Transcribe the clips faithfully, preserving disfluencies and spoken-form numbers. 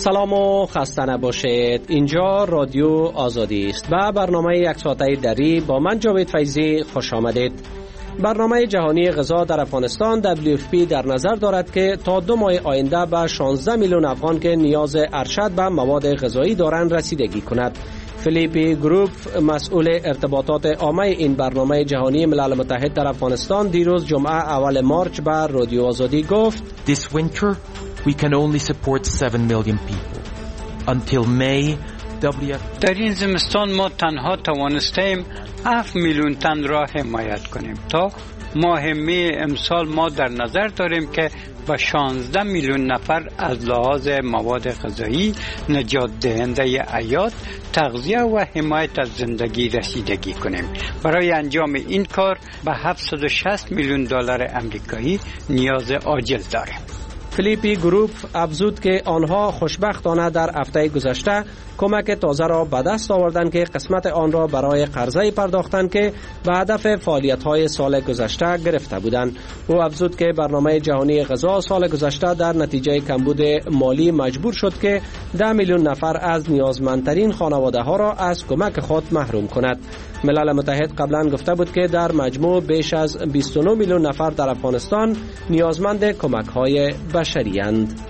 سلام و خسته نباشید. اینجا رادیو آزادی است و برنامه یک ساعته دری با من جاوید فیضی خوش آمدید. برنامه جهانی غذا در افغانستان دبلیو اف پی در نظر دارد که تا دو ماه آینده به شانزده میلیون افغان که نیاز ارشد به مواد غذایی دارند رسیدگی کند. فیلیپی گروپ مسئول ارتباطات عامه این برنامه جهانی ملل متحد در افغانستان دیروز جمعه اول مارچ به رادیو آزادی گفت This winter we can only support seven million people. Until May دبلیو اف پی در این زمستان ما تنها توانستیم هفت میلیون تن را حمایت کنیم. تا ماه می امسال ما در نظر داریم که با شانزده میلیون نفر از لحاظ مواد غذایی، نجات دهنده حیات، تغذیه و حمایت از زندگی رسیدگی کنیم. برای انجام این کار به هفتصد و شصت میلیون دلار آمریکایی نیاز عاجل داریم. فیلیپی گروپ افزود که آنها خوشبختانه در هفته گذشته کمک تازه را به دست آوردند که قسمت آن را برای قرضه پرداختند که به هدف فعالیت‌های سال گذشته گرفته بودند. او افزود که برنامه جهانی غذا سال گذشته در نتیجه کمبود مالی مجبور شد که ده میلیون نفر از نیازمندترین خانواده‌ها را از کمک خود محروم کند. ملل متحد قبلا گفته بود که در مجموع بیش از بیست و نه میلیون نفر در افغانستان نیازمند کمک‌های بشری اند.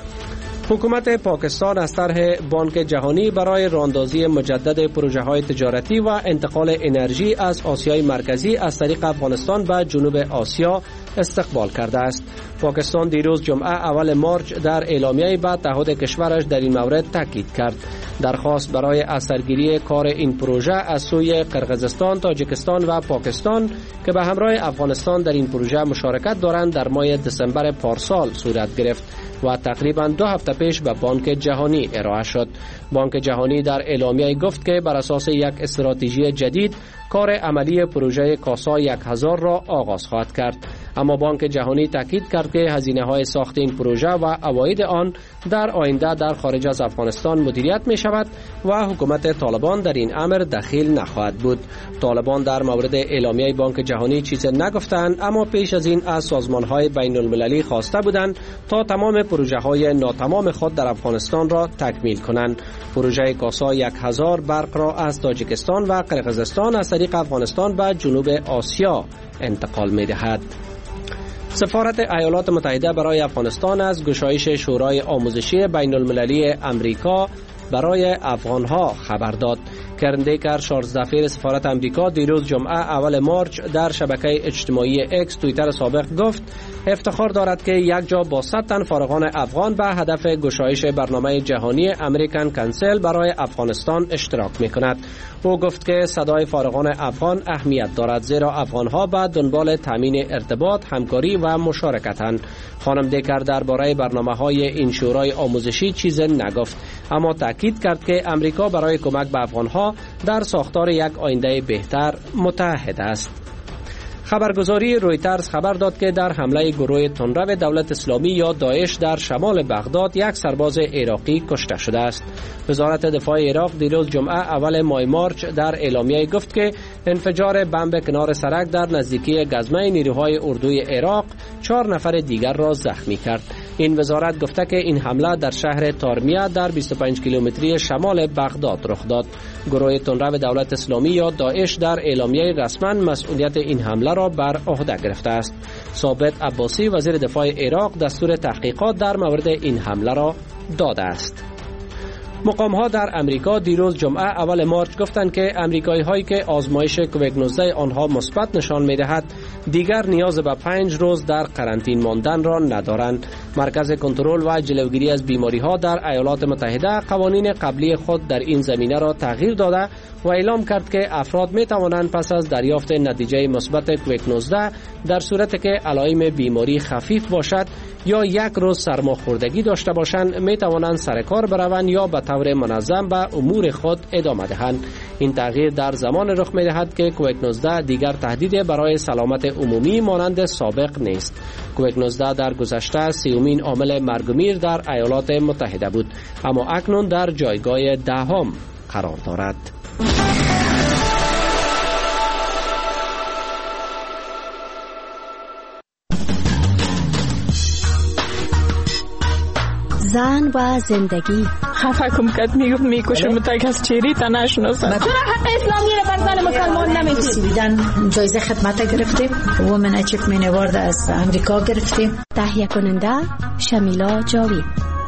حکومت پاکستان از طرح بانک جهانی برای راهاندازی مجدد پروژه‌های تجارتی و انتقال انرژی از آسیای مرکزی از طریق افغانستان به جنوب آسیا استقبال کرده است. پاکستان دیروز جمعه اول مارچ در اعلامیه‌ای به تعهد کشورش در این مورد تاکید کرد. درخواست برای اثرگیری کار این پروژه از سوی قرقیزستان، تاجیکستان و پاکستان که به همراه افغانستان در این پروژه مشارکت دارند در ماه دسامبر پارسال صورت گرفت و تقریباً دو هفته پیش به بانک جهانی ارائه شد. بانک جهانی در اعلامیه گفت که بر اساس یک استراتژی جدید کار عملی پروژه کاسا یک هزار را آغاز خواهد کرد. اما بانک جهانی تاکید کرد که هزینه‌های ساخت این پروژه و عواید آن در آینده در خارج از افغانستان مدیریت می شود و حکومت طالبان در این امر دخیل نخواهد بود. طالبان در مورد اعلامیه بانک جهانی چیزی نگفتند، اما پیش از این از سازمان‌های بین المللی خواسته بودند تا تمام پروژه‌های ناتمام خود در افغانستان را تکمیل کنند. پروژه کاسا یک هزار برق را از تاجیکستان و قرقیزستان از طریق افغانستان به جنوب آسیا انتقال می دهد. سفارت ایالات متحده برای افغانستان از گشایش شورای آموزشی بین المللی امریکا برای افغانها خبر داد. کرن دیکر شارژ دفیر سفارت امریکا دیروز جمعه اول مارچ در شبکه اجتماعی اکس توییتر سابق گفت افتخار دارد که یک جا با صد تن فارغان افغان به هدف گشایش برنامه جهانی امریکن کانسل برای افغانستان اشتراک می کند. او گفت که صدای فارغان افغان اهمیت دارد زیرا افغانها به دنبال تامین ارتباط، همکاری و مشارکتند. خانم دیکر درباره برنامه‌های این شورای آموزشی چیزی نگفت، اما تاکید کرد که امریکا برای کمک به افغانها در ساختار یک آینده بهتر متحد است. خبرگزاری رویترز خبر داد که در حمله گروه تندرو دولت اسلامی یا داعش در شمال بغداد یک سرباز عراقی کشته شده است. وزارت دفاع عراق دیروز جمعه اول ماه مارچ در اعلامیه گفت که انفجار بمب کنار سرک در نزدیکی گزمه نیروهای اردوی عراق چهار نفر دیگر را زخمی کرد. این وزارت گفته که این حمله در شهر تارمیه در بیست و پنج کیلومتری شمال بغداد رخ داد. گروه تندرو دولت اسلامی یا داعش در اعلامیه رسما مسئولیت این حمله را بر عهده گرفته است. ثابت عباسی وزیر دفاع عراق دستور تحقیقات در مورد این حمله را داده است. مقام‌ها در امریکا دیروز جمعه اول مارچ گفتند که امریکایی‌هایی که آزمایش کووید نوزده آنها مثبت نشان می‌دهد دیگر نیاز به پنج روز در قرنطینه ماندن را ندارند. مرکز کنترل و جلوگیری از بیماری‌ها در ایالات متحده قوانین قبلی خود در این زمینه را تغییر داده و اعلام کرد که افراد می توانند پس از دریافت نتیجه مثبت کووید نوزده در صورتی که علائم بیماری خفیف باشد یا یک روز سرماخوردگی داشته باشند می توانند سر کار بروند یا به طور منظم به امور خود ادامه دهند. این تغییر در زمان رخ می دهد که کووید نوزده دیگر تهدید برای سلامت عمومی مانند سابق نیست. کووید نوزده در گذشته سیومین عامل مرگ و میر در ایالات متحده بود، اما اکنون در جایگاه دهم قرار دارد. زن و زندگی. خفه کم کت میگفت میکشه متک از چیری تا نشناسن. چرا حق اسلامی رو بر زن مسلمان نمیدی؟ سویدن جایزه خدمت گرفتیم. وومن اچیومنت اوارد از امریکا گرفتیم. تهیه کننده شمیلا جاوید.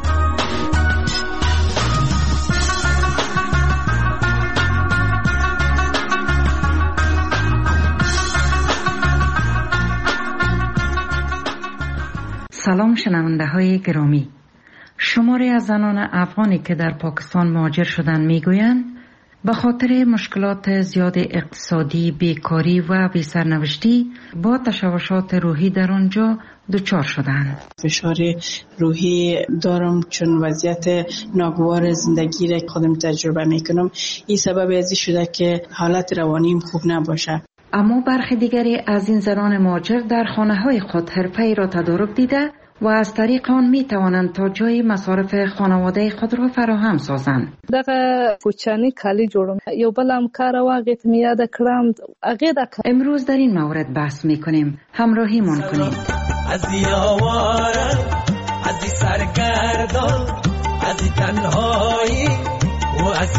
سلام شنونده های گرامی. شماری از زنان افغانی که در پاکستان مهاجر شدند میگویند به خاطر مشکلات زیاد اقتصادی، بیکاری و بی‌سرنوشتی با تشوشات روحی در آنجا دچار شدند. فشار روحی دارم چون وضعیت ناگوار زندگی را خودم تجربه میکنم. این سبب ازی شده که حالت روانیم خوب نباشه. اما برخی دیگری از این زنان مهاجر در خانه های خود حرفه‌ای را تدارک دیده و از طریق آن می توانند تا جای مصارف خانواده خود را فراهم سازند. دغه کوچانی کالی جوړم یو بل هم کار واغې ته یاد کړم هغه د امروز در این مورد بحث می کنیم. همراهی مان کنید. از یاواره از سرگردان از تنهایی و از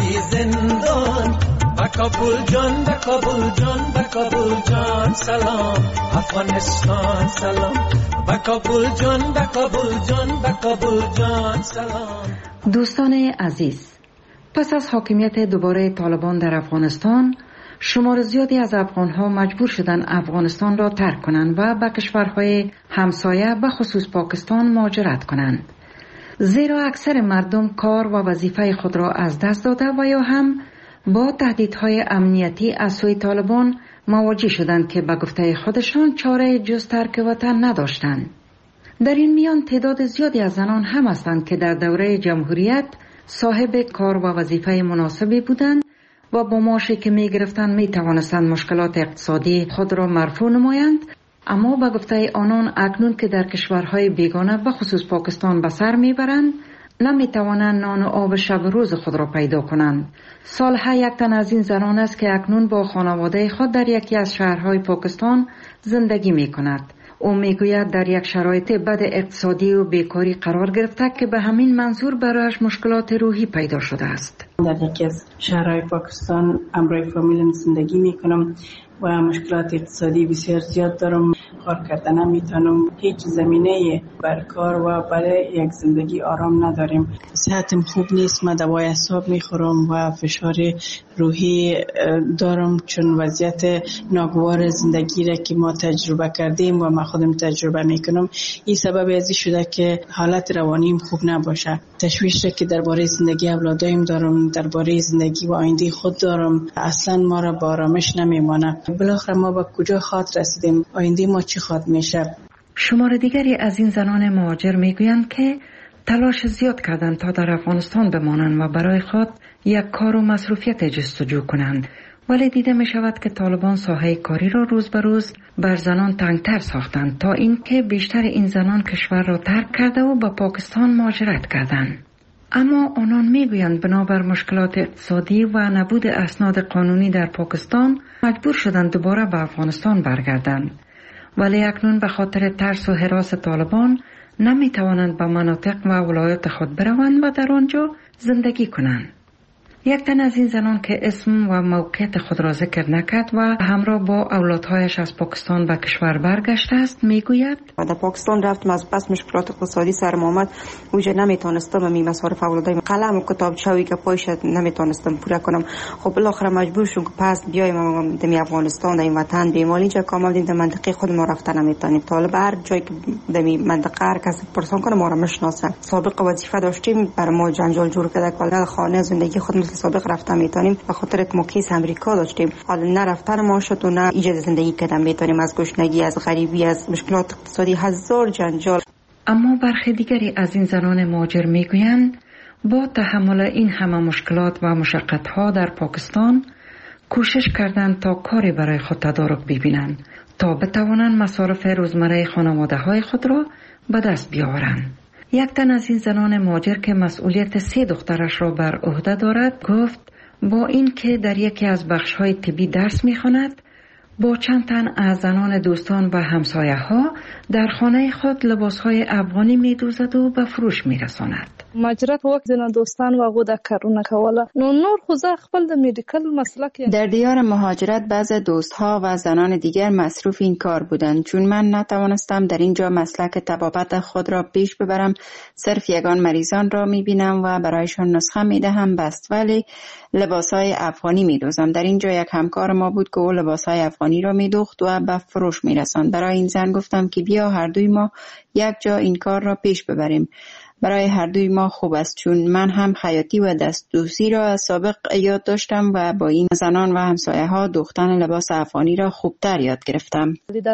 زندان با کابل جان با کابل جان با کابل جان سلام افغانستان سلام با کابل جان با کابل جان با کابل جان سلام. دوستان عزیز، پس از حاکمیت دوباره طالبان در افغانستان شمار زیادی از افغانها مجبور شدند افغانستان را ترک کنند و به کشورهای همسایه به خصوص پاکستان مهاجرت کنند، زیرا اکثر مردم کار و وظیفه خود را از دست داده و یا هم با تهدیدهای امنیتی از سوی طالبان مواجه شدند که به گفته خودشان چاره جز ترک وطن نداشتند. در این میان تعداد زیادی از زنان هم هستند که در دوره جمهوریت صاحب کار و وظیفه مناسبی بودند و با معاشی که می گرفتند می توانستند مشکلات اقتصادی خود را مرفوع نمایند، اما به گفته آنان اکنون که در کشورهای بیگانه به خصوص پاکستان به سر می برند نمی توانند نان و آب شب روز خود را پیدا کنند. سالها یک تن از این زنان است که اکنون با خانواده خود در یکی از شهرهای پاکستان زندگی می کند. او می گوید در یک شرایط بد اقتصادی و بیکاری قرار گرفته که به همین منظور برایش مشکلات روحی پیدا شده است. در یکی از شهرهای پاکستان همراه فامیلم زندگی می کنم و مشکلات اقتصادی بسیار زیاد دارم. کار کردن نمیتونم، هیچ زمینه بر کار و برای یک زندگی آرام نداریم. صحتم خوب نیست، من دوای اعصاب میخورم و فشار روحی دارم چون وضعیت ناگوار زندگی را که ما تجربه کردیم و من خودم تجربه میکنم این سبب ازی شده که حالت روانیم خوب نباشه. تشویش را که درباره زندگی اولادایم دارم، درباره زندگی و آینده خود دارم، اصلا ما را با آرامش نمیمانه. بالاخره ما به کجا خاط رسیدیم؟ آینده ما چی خواهد میشه؟ شمار دیگری از این زنان مهاجر میگویند که تلاش زیاد کردند تا در افغانستان بمانند و برای خود یک کار و مصروفیت جستجو کنند، ولی دیده می شود که طالبان ساحه کاری را روز به روز بر زنان تنگتر ساختند تا اینکه بیشتر این زنان کشور را ترک کرده و به پاکستان مهاجرت کردند. اما آنان میگویند بنابر مشکلات اقتصادی و نبود اسناد قانونی در پاکستان مجبور شدند دوباره به افغانستان برگردند، ولی اکنون به خاطر ترس و هراس طالبان نمی توانند به مناطق و ولایات خود بروند و در آنجا زندگی کنند. یک تن از این زنان که اسم و موقعیت خود را ذکر نکرد و همراه با اولادهایش از پاکستان به کشور برگشته است میگوید در پاکستان رفتم، از پس مشکلات اقتصادی سرم آمد، اونجا نمیتونستم می مصارف اولادایم قلم و کتابچه‌ای که پایش نمیتونستم پوره کنم. خب بالاخره مجبور شدم که پس بیایم دمی افغانستان در این وطن بیایم. اینجا که آمدیم در منطقه خود ما رفتن نمیتونیم. طالب هر جایی که دمی منطقه هر کس پرسان کنه ما را میشناسه. سابق وظیفه داشتیم، برای ما جنجال جور کرده که خانه زندگی خود سابق رفتن میتونیم به خاطر که ما کیس امریکا داشتیم، حالا نه رفتن ما شد و نه ایجاد زندگی کردن میتونیم، از گشنگی، از غریبی، از مشکلات اقتصادی، هزار جنجال. اما برخی دیگری از این زنان مهاجر میگویند با تحمل این همه مشکلات و مشقت‌ها در پاکستان کوشش کردند تا کاری برای خود تدارک ببینند تا بتوانند مصارف روزمره خانواده‌های خود را به دست بیاورند. یک تن از این زنان مهاجر که مسئولیت سه دخترش را بر عهده دارد گفت با این که در یکی از بخش‌های طبی درس می‌خواند، با چند تن از زنان دوستان و همسایه‌ها در خانه خود لباس‌های افغانی می‌دوزد و به فروش می‌رساند. مهاجرت وخت زنه دوستان و غو د کارونه کوله نو نور خو زه خپل د میډیکل مسلک. در دیار مهاجرت بعض دوستها و زنان دیگر مصروف این کار بودند. چون من نتوانستم در اینجا مسلک طبابت خود را پیش ببرم، صرف یگان مریضان را میبینم و برایشان نسخه میدهم بست، ولی لباسای افغانی میدوزم. در اینجا یک همکار ما بود که او لباسای افغانی را میدوخت و به فروش میرساند. برای این زن گفتم که بیا هر دوی ما یک جا این کار را پیش ببریم. برای هر دوی ما خوب است، چون من هم خیاطی و دستدوزی را از سابق یاد داشتم و با این زنان و همسایه ها دوختن لباس افغانی را خوبتر یاد گرفتم.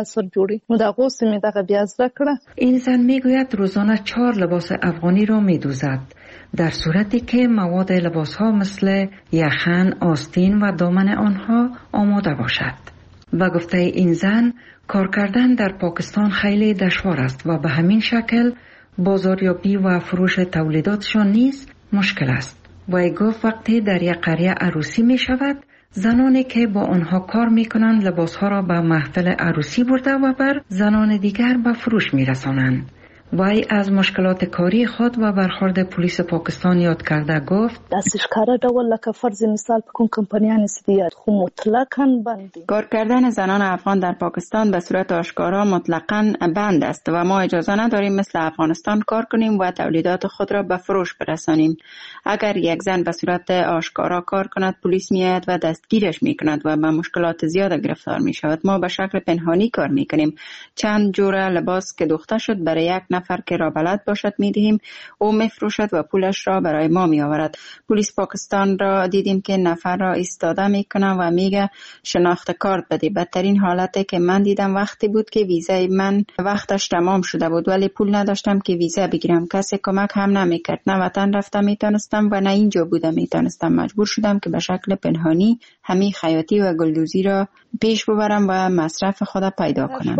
این زن میگوید روزانه چهار لباس افغانی را میدوزد، در صورتی که مواد لباس ها مثل یخن، آستین و دامن آنها آماده باشد. و گفته این زن کار کردن در پاکستان خیلی دشوار است و به همین شکل بازاریابی و فروش تولیداتشان نیز مشکل است. و گفت وقتی در یک قریه عروسی می شود، زنانی که با آنها کار می کنند لباس ها را به محفل عروسی برده و بر زنان دیگر به فروش می رسانند. وی از مشکلات کاری خود و برخورد پلیس پاکستان یاد کرده گفت دستش کاره دول لکه فرض مثال بکن کمپانیان سیدیات خو مطلقاً بندی. کار کردن زنان افغان در پاکستان به صورت آشکارا مطلقاً بند است و ما اجازه نداریم مثل افغانستان کار کنیم و تولیدات خود را به فروش برسانیم. اگر یک زن به صورت آشکارا کار کند، پلیس میآید و دستگیرش میکند و به مشکلات زیاد گرفتار می شود. ما به شکل پنهانی کار میکنیم. چند جوره لباس که دوخته شد برای یک نفر که را بلد باشد میدهیم، او میفروشد و پولش را برای ما می آورد. پلیس پاکستان را دیدیم که نفر را ایستاده میکنه و میگه شناخت کارت بده. بدترین حالتی که من دیدم وقتی بود که ویزای من وقتش تمام شده بود ولی پول نداشتم که ویزا بگیرم. کسی کمک هم نمیکرد. نه وطن رفتم میتونستم و نه اینجا بودم میتونستم. مجبور شدم که به شکل پنهانی همین خیاطی و گلدوزی را پیش ببرم و مصرف خود پیدا کنم.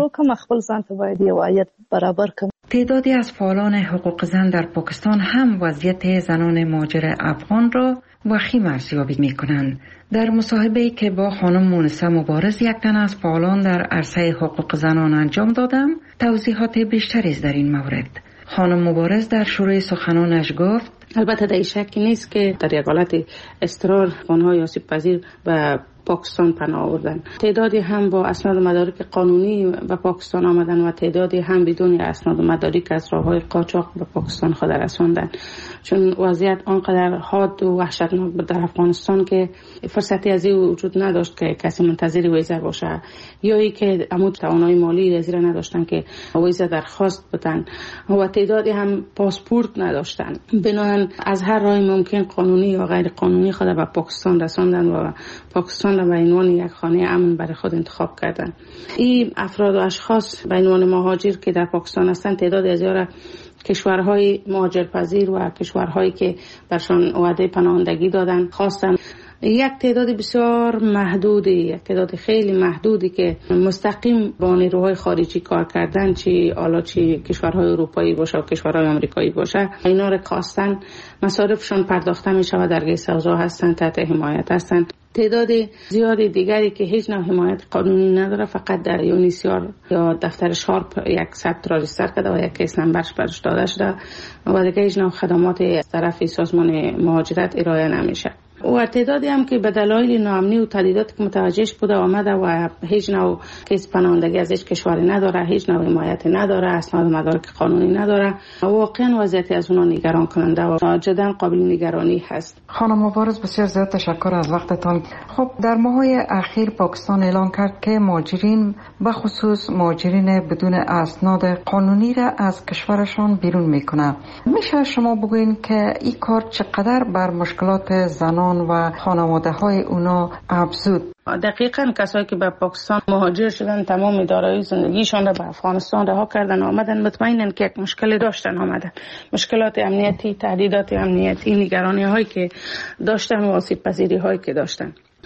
تعدادی از فعالان حقوق زن در پاکستان هم وضعیت زنان مهاجر افغان را وخیم ارزیابی می کنند. در مصاحبه‌ای که با خانم مونسه مبارز، یک تن از فعالان در عرصه حقوق زنان انجام دادم، توضیحات بیشتری در این مورد. خانم مبارز در شروع سخنانش گفت البته در شکی نیست که در یک حالت اضطرار افغان‌های آسیب پذیر و پاکستان پناه آوردن. تعدادی هم با اسناد و مدارک قانونی به پاکستان آمدن و تعدادی هم بدون اسناد و مدارک از راه‌های قاچاق به پاکستان خود رساندن. چون وضعیت آنقدر حاد و وحشتناک بود در افغانستان که فرصتی از این وجود نداشت که کسی منتظر ویزا باشه، یا ای که عمود توانایی مالی زیر نداشتن که ویزا درخواست بدن و تعدادی هم پاسپورت نداشتن. بنابراین از هر راه ممکن قانونی یا غیر قانونی خود به پاکستان رساندن و پاکستان به عنوان یک خانه امن برای خود انتخاب کردن. این افراد و اشخاص به عنوان مهاجر که در پاکستان هستند، تعداد زیاد کشورهای مهاجرپذیر و کشورهایی که برشان وعده پناهندگی دادن خواستن. یک تعداد بسیار محدودی، یک تعداد خیلی محدودی که مستقیم با نیروهای خارجی کار کردن، چی حالا چی کشورهای اروپایی باشه و کشورهای آمریکایی باشه، اینا رو خواستن مصارفشون پرداخته می شود، در گیس اوضاع هستن، تحت حمایت هستن. تعداد زیادی دیگری که هیچ نوع حمایت قانونی نداره، فقط در یونیسیار یا دفتر شارپ یک ثبت را ریجستر کرده و یک کیس نمبرش برش داده شده و دیگه هیچ نوع خدمات از طرف سازمان مهاجرت ارائه نمیشه. و تعدادی هم که به دلایل ناامنی و تهدیداتی که متوجهش بوده آمده و هیچ نوع کیس پناهندگی از هیچ کشوری نداره، هیچ نوع حمایت نداره، اسناد و مدارک قانونی نداره، واقعا وضعیت از اونها نگران کننده و جدا قابل نگرانی هست. خانم مبارز، بسیار زیاد تشکر از وقتتان. خب در ماه‌های اخیر پاکستان اعلام کرد که مهاجرین به خصوص مهاجرین بدون اسناد قانونی را از کشورشان بیرون میکنه. میشه شما بگوین که این کار چقدر بر مشکلات زنان و خانواده های اونا افزود؟ دقیقاً کسایی که به پاکستان مهاجر شدن تمام دارایی زندگیشان را به افغانستان رها کردن آمدن، مطمئنن که یک مشکلی داشتن آمدن، مشکلات امنیتی، تهدیدات امنیتی، نگرانی هایی که داشتن و آسیب پذیری هایی که داشتن.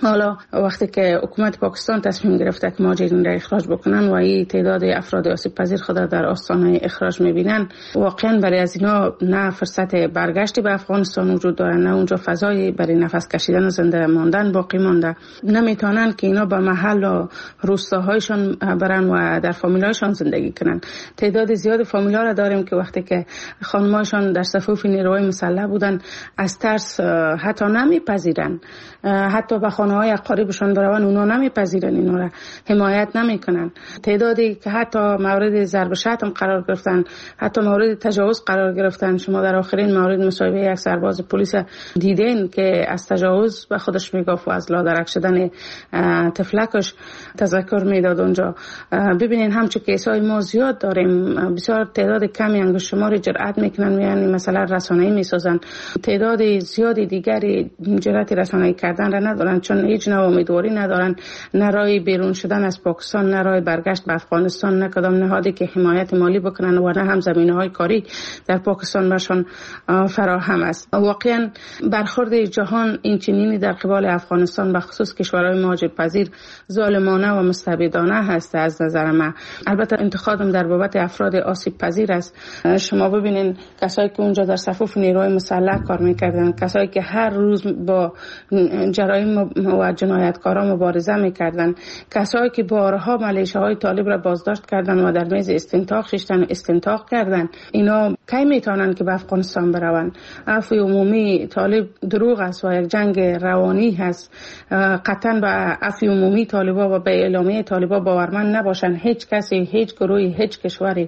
حالا وقتی که حکومت پاکستان تصمیم گرفته که مهاجرین را اخراج بکنن و این تعداد افراد آسیب پذیر خود در آستانه اخراج میبینن، واقعا برای از اینا نه فرصت برگشتی به افغانستان وجود داره، نه اونجا فضایی برای نفس کشیدن و زنده ماندن باقی مانده. نمیتونن که اینا به محل و روستاهایشان برن و در فامیلایشان زندگی کنن. تعداد زیاد فامیلا را داریم که وقتی که خانمایشان در صفوف نیروهای مسلح بودن از ترس حتی نمیپذیرن، حتی به خانه‌های اقاربشان برون اونا نمیپذیرن، اینا را حمایت نمیکنن. تعدادی که حتی مورد ضرب شتم قرار گرفتن، حتی مورد تجاوز قرار گرفتن. شما در آخرین مورد مصاحبه یک سرباز پلیس دیدین که از تجاوز به خودش میگفت و از لادرک شدن طفلکش تذکر میداد اونجا. ببینین همچون کیسای ما زیاد داریم، بسیار تعداد کمی انگشت شماری جرأت میکنن، یعنی مثلا رسانه‌ای میسازن. تعداد زیادی دیگری جرأت رسانه‌ای کردن را ندارن، چون هیچ نوع امیدواری ندارن، نه راه بیرون شدن از پاکستان، نه راه برگشت به افغانستان، نه کدام نهادی که حمایت مالی بکنن و نه هم زمینه‌های کاری در پاکستان برشان فراهم است. واقعا برخورد جهان این چنینی در قبال افغانستان به خصوص کشورهای مهاجرپذیر ظالمانه و مستبدانه هست از نظر من. البته انتقادم در بابت افراد آسیب پذیر است. شما ببینین کسایی که اونجا در صفوف نیروهای مسلح کار میکردن، کسایی که هر روز با جرایم و جنایتکاران مبارزه میکردن، کسایی که بارها ملیشه‌های طالب را بازداشت کردن و در میز استنطاق ششتن استنطاق کردن، اینا کی میتونن که به افغانستان بروند؟ عفو عمومی طالب دروغ است و یک جنگ روانی هست. قطعا به عفو عمومی طالبا و به اعلامیه طالبا باورمند نباشن. هیچ کسی، هیچ گروهی، هیچ کشوری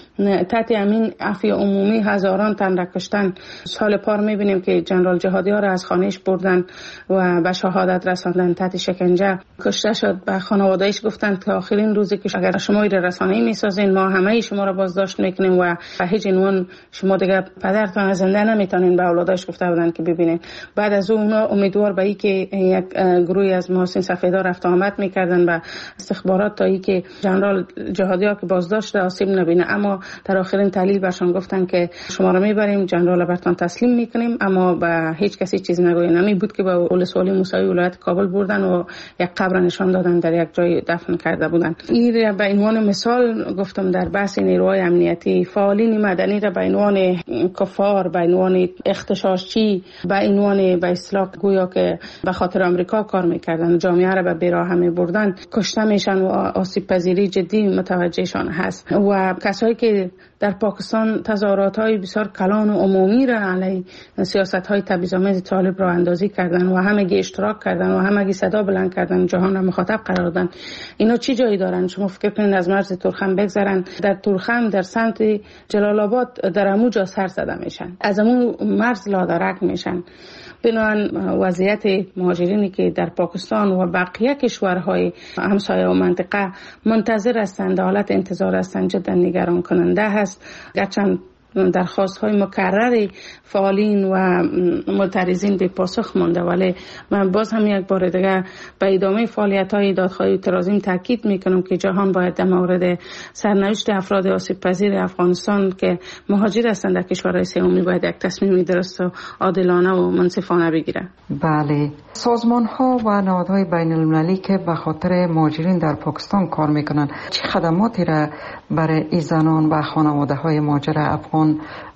تحت امین عفو عمومی هزاران تن را کشتن. سال پار میبینیم که جنرال جهادی ها را از خانهش بردن و به شهادت رساندن، تحت شکنجه کشته شد. به خانوادهش گفتن که آخرین روزی که اگر شما این رسانه‌ای میسازین ما همه شما را بازداشت میکنیم و به هیچ عنوان شما دیگه پدرتان زنده نمیتونین. به اولادش گفته بودن که ببینین. بعد از اون اونا امیدوار به اینکه یک گروهی از محسن سفیدا رفت آمد میکردن به استخبارات تا اینکه جنرال جهادی ها که بازداشت آسیب نبینه، اما در آخرین تحلیل برشان گفتن که شما را میبریم جنرال برتان تسلیم میکنیم، اما به هیچ کسی چیز نگویین. نمی بود که به ولسوالی موسوی ولایت کابل بردن و یک قبر نشان دادن در یک جای دفن کرده بودن. این به عنوان مثال گفتم در بحث نیروهای امنیتی. فعالین مدنی را به عنوان کفار، به عنوان اغتشاشچی، به عنوان به اصطلاح گویا که به خاطر آمریکا کار میکردن، جامعه را به بیراه میبردن، کشته میشن و آسیب پذیری جدی متوجهشان هست. و کسایی که در پاکستان تظاهرات‌های بسیار کلان و عمومی را علیه سیاست‌های تبعیض‌آمیز طالب را اندازی کردن و همگی اشتراک کردن و همگی صدا بلند کردن، جهان را مخاطب قرار دادن. اینا چی جایی دارن؟ شما فکر کنید از مرز تورخم بگذرن، در تورخم در سمت جلال آباد در اموجا سر زده میشن، از امون مرز لادرک میشن. بنابراین وضعیت مهاجرینی که در پاکستان و بقیه کشورهای همسایه و منطقه منتظر هستند، حالت انتظار هستند، جدا نگران کننده هست. گرچه درخواست های مکرر فعالین و معترضین به پاسخ مانده، ولی من باز هم یک بار دیگه به ادامه فعالیت های دادخواهی اعتراضیم تاکید میکنم که جهان باید در مورد سرنوشت افراد آسیب پذیر افغانستان که مهاجر هستند در کشورهای سومی باید یک تصمیم درست و عادلانه و منصفانه بگیره. بله، سازمان ها و نهادهای بین المللی که به خاطر مهاجرین در پاکستان کار میکنن چه خدماتی را برای این زنان و خانواده های مهاجر افغان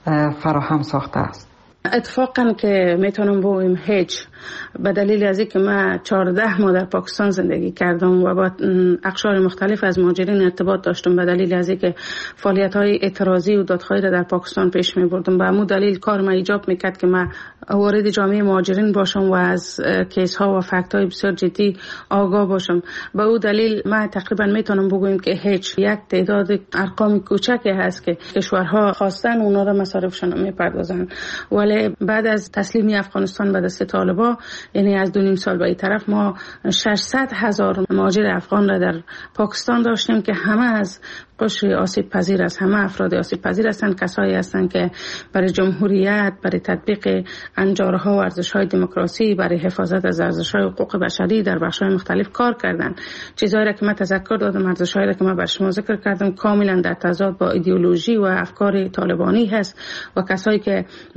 فراهم ساخته است؟ اتفاقا که میتونم بگم هیچ، به دلیل از اینکه من چهارده ماه در پاکستان زندگی کردم و با اقشار مختلف از مهاجرین ارتباط داشتم، به دلیل از اینکه فعالیت‌های اعتراضی و دادخواهی را در پاکستان پیش می‌بردم، به همون دلیل کار ما ایجاب می‌کرد که من وارد جامعه مهاجرین باشم و از کیس‌ها و فکت‌های بسیار جدی آگاه باشم. به اون دلیل من تقریبا میتونم بگم که هیچ، یک تعداد ارقام کوچکی هست که کشورها خواستن اونا را مصارفشون میپردازن، ولی بعد از تسلیمی افغانستان به دست طالبان، یعنی از دو نیم سال به این طرف، ما ششصد هزار مهاجر افغان را در پاکستان داشتیم که همه از قشر آسیب پذیر است، همه افراد آسیب پذیر هستند، کسایی هستند که برای جمهوریت، برای تطبیق انجارها و ارزش‌های دموکراسی، برای حفاظت از ارزش‌های حقوق بشری در بخش‌های مختلف کار کردند. چیزایی را که من تذکر دادم، ارزش‌هایی را که من بر شما ذکر کردم، کاملا در تضاد با ایدئولوژی و افکار طالبانی هست و کسایی که برای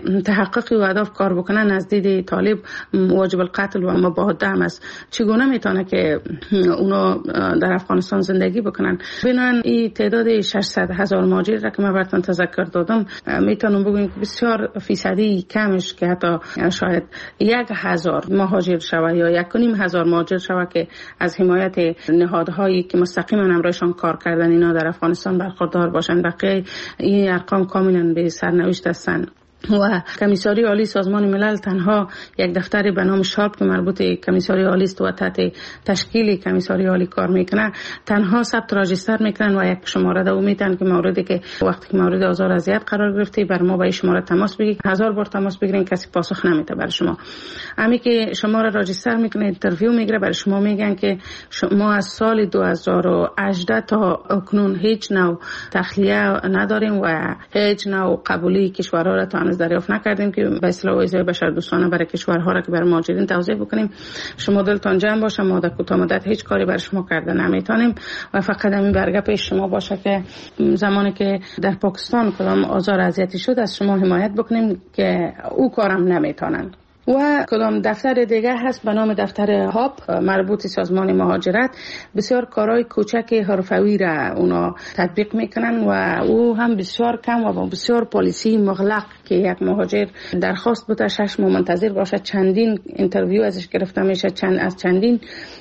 تحقق اهداف کار بکنن از دید طالب واجب القتل و مباهات هم است. چگونه میتونه که اونا در افغانستان زندگی بکنن؟ بنابراین این تعداد ششصد هزار مهاجر را که من براتون تذکر دادم میتونم بگم که بسیار فیصدی کمش که حتی شاید یک هزار مهاجر شوه یا یک و نیم هزار مهاجر شوه که از حمایت نهادهایی که مستقیما امرایشان کار کردن اینا در افغانستان برخوردار باشن. بقیه این ارقام کاملا به سرنوشت هستند. و کمیساری عالی سازمان ملل تنها یک دفتر به نام شارپ که مربوط کمیساری عالی است و تحت تشکیل کمیساری عالی کار میکنه تنها ثبت راجستر میکنن و یک شماره دو میتن که موردی که وقتی که مورد آزار اذیت قرار گرفته بر ما با این شماره تماس بگیرید. هزار بار تماس بگیرین کسی پاسخ نمیده بر شما. امی که شماره راجستر میکنه اینترویو میگیره برای شما میگن که ما از سال دو هزار و هجده تا اکنون هیچ نوع تخلیه نداریم و هیچ نوع قبولی کشورها را تا دریافت نکردیم که به اصطلاح ویزای بشردوستانه برای کشورها را که برای مهاجرین توزیع بکنیم. شما دلتان جمع باشه، ما در کوتاه مدت هیچ کاری برای شما کرده نمیتونیم و فقط همین برگه پیش شما باشه که زمانی که در پاکستان کدام آزار اذیتی شد از شما حمایت بکنیم که او کارم نمیتونن. و کدام دفتر دیگه هست به نام دفتر هاب مربوط سازمان مهاجرت. بسیار کارهای کوچک حرفوی را اونا تطبیق میکنن و او هم بسیار کم و بسیار پالیسی مغلق که یک مهاجر درخواست بده شش ماه منتظر باشه، چندین اینترویو ازش گرفته میشه، چند از چندین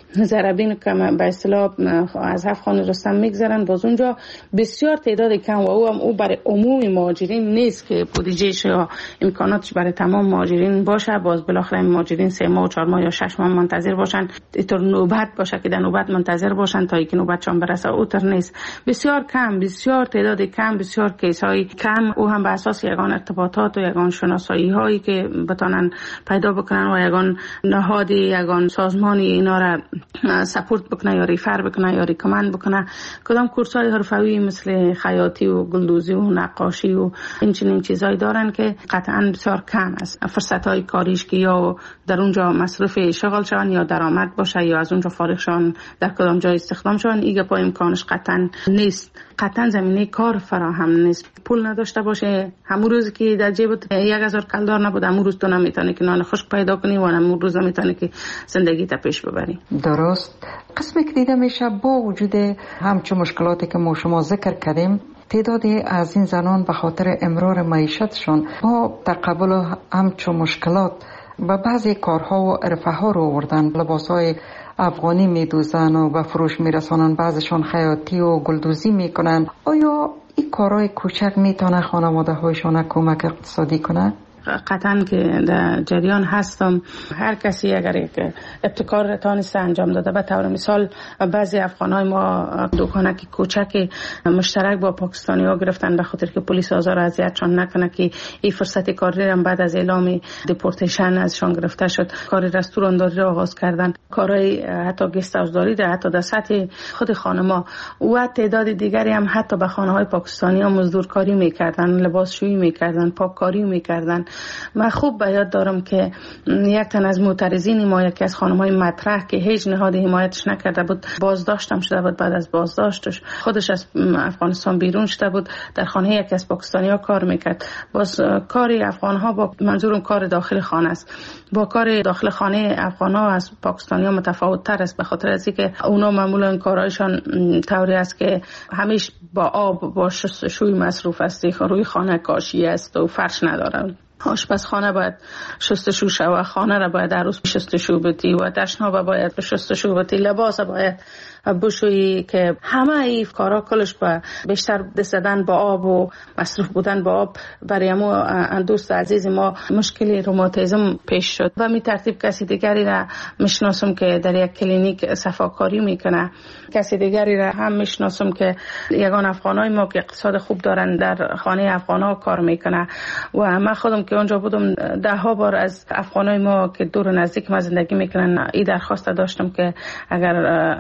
ضربین که به اصطلاح از هفت خانه رستم میگذرن باز اونجا بسیار تعداد کم و او هم او برای عموم مهاجرین نیست که بودجهش یا امکاناتش برای تمام مهاجرین باشه. باز بالاخره مهاجرین سه ماه و چهار ماه یا شش ماه منتظر باشن، اینطور نوبت باشه که در نوبت منتظر باشن تا اینکه نوبتشان برسه، اوتر نیست. بسیار کم، بسیار تعداد کم، بسیار کیسای کم. او هم به اساس یگان ارتباطات و یگان شناسایی هایی که بتانن پیدا بکنن و یگان نهادی یگان سازمانی اینا را سپورت بکنه یا ریفر بکنه یا ریکمند بکنه. کدام کورس های حرفوی مثل خیاطی و گلدوزی و نقاشی و این چنین چیزایی دارن که قطعا بسیار کم است. فرصت های کاریش که یا در اونجا مصرف شغل شون یا درآمد باشه یا از اونجا فارغ شون در کدام جای استخدام شون، ایگه پا امکانش قطعا نیست. قطعا زمینه کار فراهم نیست. پول نداشته باشه، همون روز که در جیبت یک هزار کلدار نبود، همون روز تو نمیتونی که نان خشک پیدا کنی و همون روز نمیتونی که زندگی تا پیش ببری. درست. قسمی که دیده میشه با وجود همچون مشکلاتی که ما شما ذکر کردیم، تعدادی از این زنان به خاطر امرار معیشتشون با تقبل همچون مشکلات و بعضی کارها و عرفه ها رو آوردن. لباسهای افغانی میدوزن و به فروش میرسانن، بعضشون خیاطی و گلدوزی میکنن. آیا این کارهای کوچک میتونه خانواده هایشون کمک اقتصادی کنه؟ قطعا که در جریان هستم. هر کسی اگر یک ابتکار تانسته انجام داده، به طور مثال بعضی افغانای ما دکانک کوچک مشترک با پاکستانی ها گرفتن به خاطر که پلیس آزار و اذیتشان نکنه که این فرصت کاری هم بعد از اعلام دیپورتیشن ازشان گرفته شد کار رستورانداری را آغاز کردن، کارهای حتی گست هاوسداری در حتی در سطح خود خانما و تعداد دیگری هم حتی به خانه های پاکستانی ها مزدورکاری میکردن، لباسشویی میکردن، پاککاری میکردن. من خوب به یاد دارم که یک تن از معترضین ما، یکی از خانم‌های مطرح که هیچ نهادی حمایتش نکرده بود، بازداشتم شده بود. بعد از بازداشتش خودش از افغانستان بیرون شده بود، در خانه یکی از پاکستانی‌ها کار میکرد. باز کاری افغان‌ها با منظورم کار داخل خانه است، با کار داخل خانه افغان‌ها از پاکستانی‌ها متفاوت تر است، به خاطر از اینکه اونا معمولا کارهایشان طوری است که همیشه با آب با شستشوی مصروف است، روی خانه کاشی است و فرش ندارن. آشپزخانه باید شستشو شود، خانه را باید هر روز شستشو بدی و دشنا باید شستشو بدی، لباس باید بشویی که همه این کارا کلش با بیشتر دست دادن با آب و مصروف بودن با آب برای ما دوست عزیز ما مشکلی روماتیسم پیش شد. و می ترتیب کسی دیگری را میشناسم که در یک کلینیک صفاکاری میکنه، کسی دیگری را هم میشناسم که یگان افغانای ما که اقتصاد خوب دارن در خانه افغانا کار میکنه. و من خودم که اونجا بودم ده ها بار از افغانای ما که دور و نزدیک ما زندگی میکنن این درخواست داشتم که اگر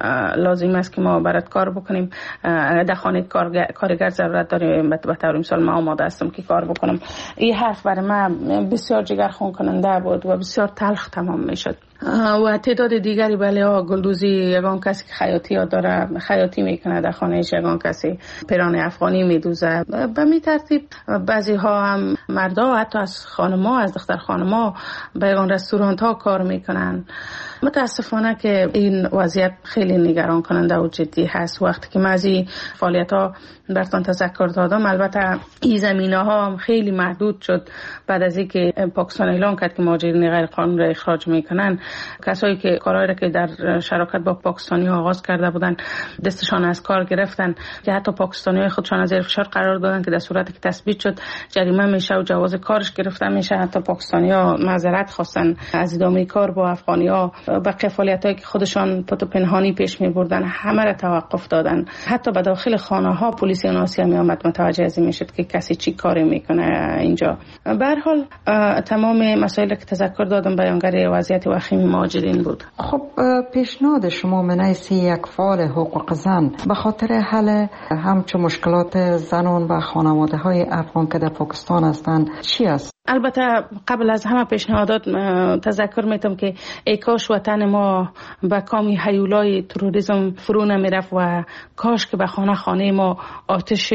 لازم است که ما برات کار بکنیم، در خانه کارگر ضرورت داریم، به طور مثال ما آماده هستم که کار بکنم. این حرف برای من بسیار جگرخون کننده بود و بسیار تلخ تمام میشد. و تعداد دیگری بله ها گلدوزی یگان کسی که خیاطی ها داره خیاطی میکنه در خانهش، یگان کسی پیران افغانی میدوزه. به می ترتیب بعضی ها هم مردا حتی از خانما از دختر خانما به یگان رستورانت ها کار میکنن. متاسفانه که این وضعیت خیلی نگران کننده و جدی هست. وقتی که مازی فعالیت ها برتان تذکر دادم، البته این زمینه ها هم خیلی محدود شد بعد از اینکه پاکستان اعلام کرد که مهاجرین غیر قانونی را اخراج میکنن. کسایی که کارهایی را که در شراکت با پاکستانی ها آغاز کرده بودن دستشان از کار گرفتن که حتی پاکستانی های خودشان از زیر فشار قرار دادن که در صورتی که تثبیت شد جریمه میشه و جواز کارش گرفته میشه. حتی پاکستانی ها معذرت خواستن از ادامه کار با افغانی ها و فعالیتایی که خودشان پت و پنهانی پیش می بردن همه را توقف دادن. حتی به داخل خانه ها پلیس آسیا می آمد متوجه از این میشد که کسی چی کاری میکنه اینجا. به هر حال تمام مسائل که تذکر دادم بیانگر وضعیت وخیم مهاجرین بود. خب پیشنهاد شما من حیث یک فعال حقوق زن به خاطر حل همچون مشکلات زنان و خانواده های افغان که در پاکستان هستند چی است؟ البته قبل از همه پیشنهادات تذکر میتم که ای کاش وطن ما به کامی هیولای تروریسم فرو نمیرفت و کاش که به خانه خانه ما آتش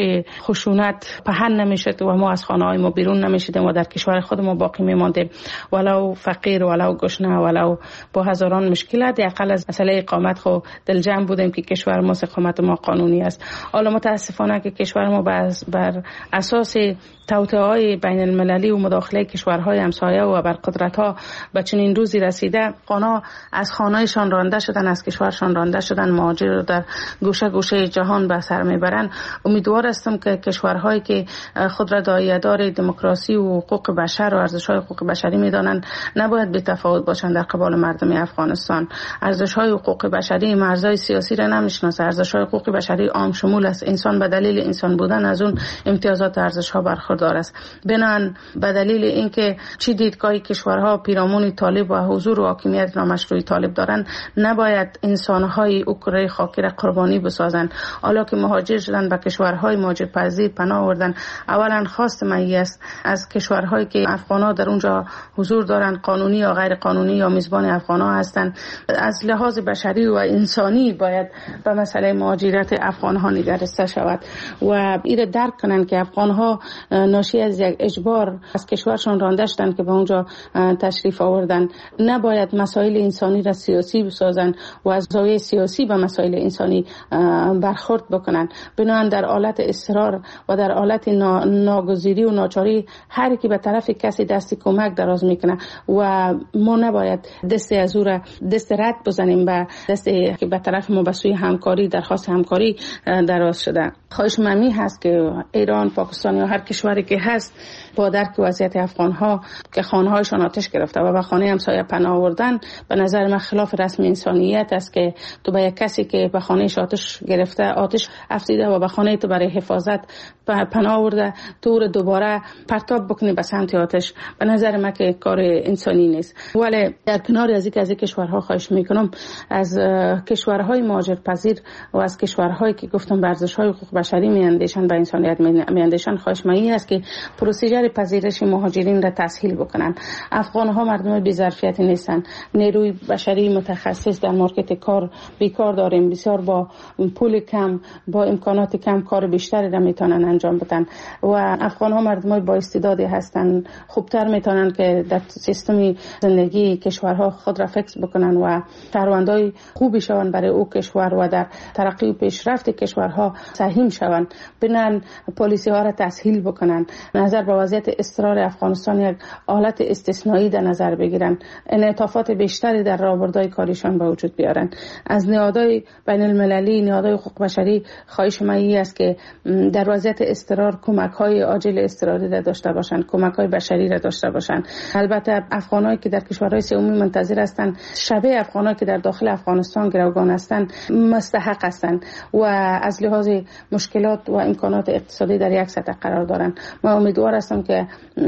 خشونت پهن نمیشد و ما از خانه های ما بیرون نمیشدیم و در کشور خود ما باقی میماندیم، ولو فقیر ولو گشنه ولو با هزاران مشکلات. اقل از مسئله اقامت خو دلجم بودیم که کشور ما اقامت ما قانونی است. حالا متاسفانه که کشور ما بر اساس توطئه‌های بین المللی و مداخله کشورهای همسایه و بر قدرت‌ها به چنین روزی رسیده، قانا از خانه‌شان رانده شدن، از کشورشان رانده شدن، مهاجر رو در گوشه گوشه جهان به سر میبرن. امیدوار هستم که کشورهایی که خود را داعیه‌دار دموکراسی و حقوق بشر و ارزش‌های حقوق بشری میدانند نباید بی تفاوت باشند در قبال مردم افغانستان. ارزش‌های حقوق بشری مرزهای سیاسی را نمی‌شناسه. ارزش‌های حقوق بشری عام شمول است. انسان به دلیل انسان بودن از اون امتیازات ارزش‌ها برخوردار است. بنان به دلیل اینکه چی دیدگاهی کشورها پیرامون طالب و حضور و حاکمیت نامشروع طالب دارند نباید انسان‌های اوکراین خاکی را قربانی بسازند. حالا که مهاجر شدن به کشورهای مهاجرپذیر پناه آوردن، اولا خواست من است از کشورهایی که افغان‌ها در اونجا حضور دارند، قانونی یا غیر قانونی یا میزبان افغان‌ها هستند، از لحاظ بشری و انسانی باید به مسئله مهاجرت افغان‌ها نگرسته شود و این درک کنند که افغان‌ها ناشی از یک اجبار از کشورشان رانده شدند که به اونجا تشریف آوردن. نباید مسائل انسانی را سیاسی بسازند و از زاویه سیاسی به مسائل انسانی برخورد بکنند. بنابراین در حالت اصرار و در حالت ناگزیری و ناچاری هر کی به طرف کسی دست کمک دراز میکنه و ما نباید دست از او را دست رد بزنیم به دست که به طرف ما به سوی همکاری درخواست همکاری دراز شده. خواهش ممی هست که ایران، پاکستان یا هر کشوری که هست با درک وضعیت افغان‌ها که خانه‌هایشان آتش گرفته و به خانه همسایه پناه آوردن، به نظر من خلاف رسم انسانیت است که تو به یک کسی که به خانه‌اش آتش گرفته آتش افزیده و به خانه تو برای حفاظت پناه آورده تو رو دوباره پرتاب بکنی به سمت آتش. به نظر من که کار انسانی نیست. ولی در کنار از اینکه از این کشورها خواهش میکنم از کشورهای مهاجرپذیر و از کشورهایی که گفتم به ارزش‌های حقوق بشری میاندیشن به انسانیت میاندیشن خواهش من این است که پروسیجر پذیرش مهاجرین را تسهیل بکنند. افغان‌ها مردم بی ظرفیتی نیستند. نیروی بشری متخصص در مارکت کار بیکار داریم. بسیار با پول کم با امکانات کم کار بیشتری را میتونن انجام بدن و افغان‌ها مردم با استعدادی هستند. خوبتر میتونن که در سیستم زندگی کشورها خود را فکس بکنن و شهروندای خوبی شوند برای او کشور و در ترقی و پیشرفت کشورها سهم شوند. بنان پالیسی ها را تسهیل بکنن. نظر به وضعیت اضطرار افغانستان یک حالت استثنایی در نظر بگیرن. انعطافات بیشتری در راهبردهای کاریشان به وجود بیارن. از نهادهای بین المللی، نهادهای حقوق بشری خواهش من این است که در وضعیت اضطرار کمک‌های عاجل اضطراری را داشته باشند، کمک‌های بشری را داشته باشند. البته افغانایی که در کشورهای سومی منتظر هستند، شبیه افغانایی که در داخل افغانستان گروگان هستند، مستحق هستند و از لحاظ مشکلات و امکانات اقتصادی در یک سطح قرار دارند. ما امیدوار هستم که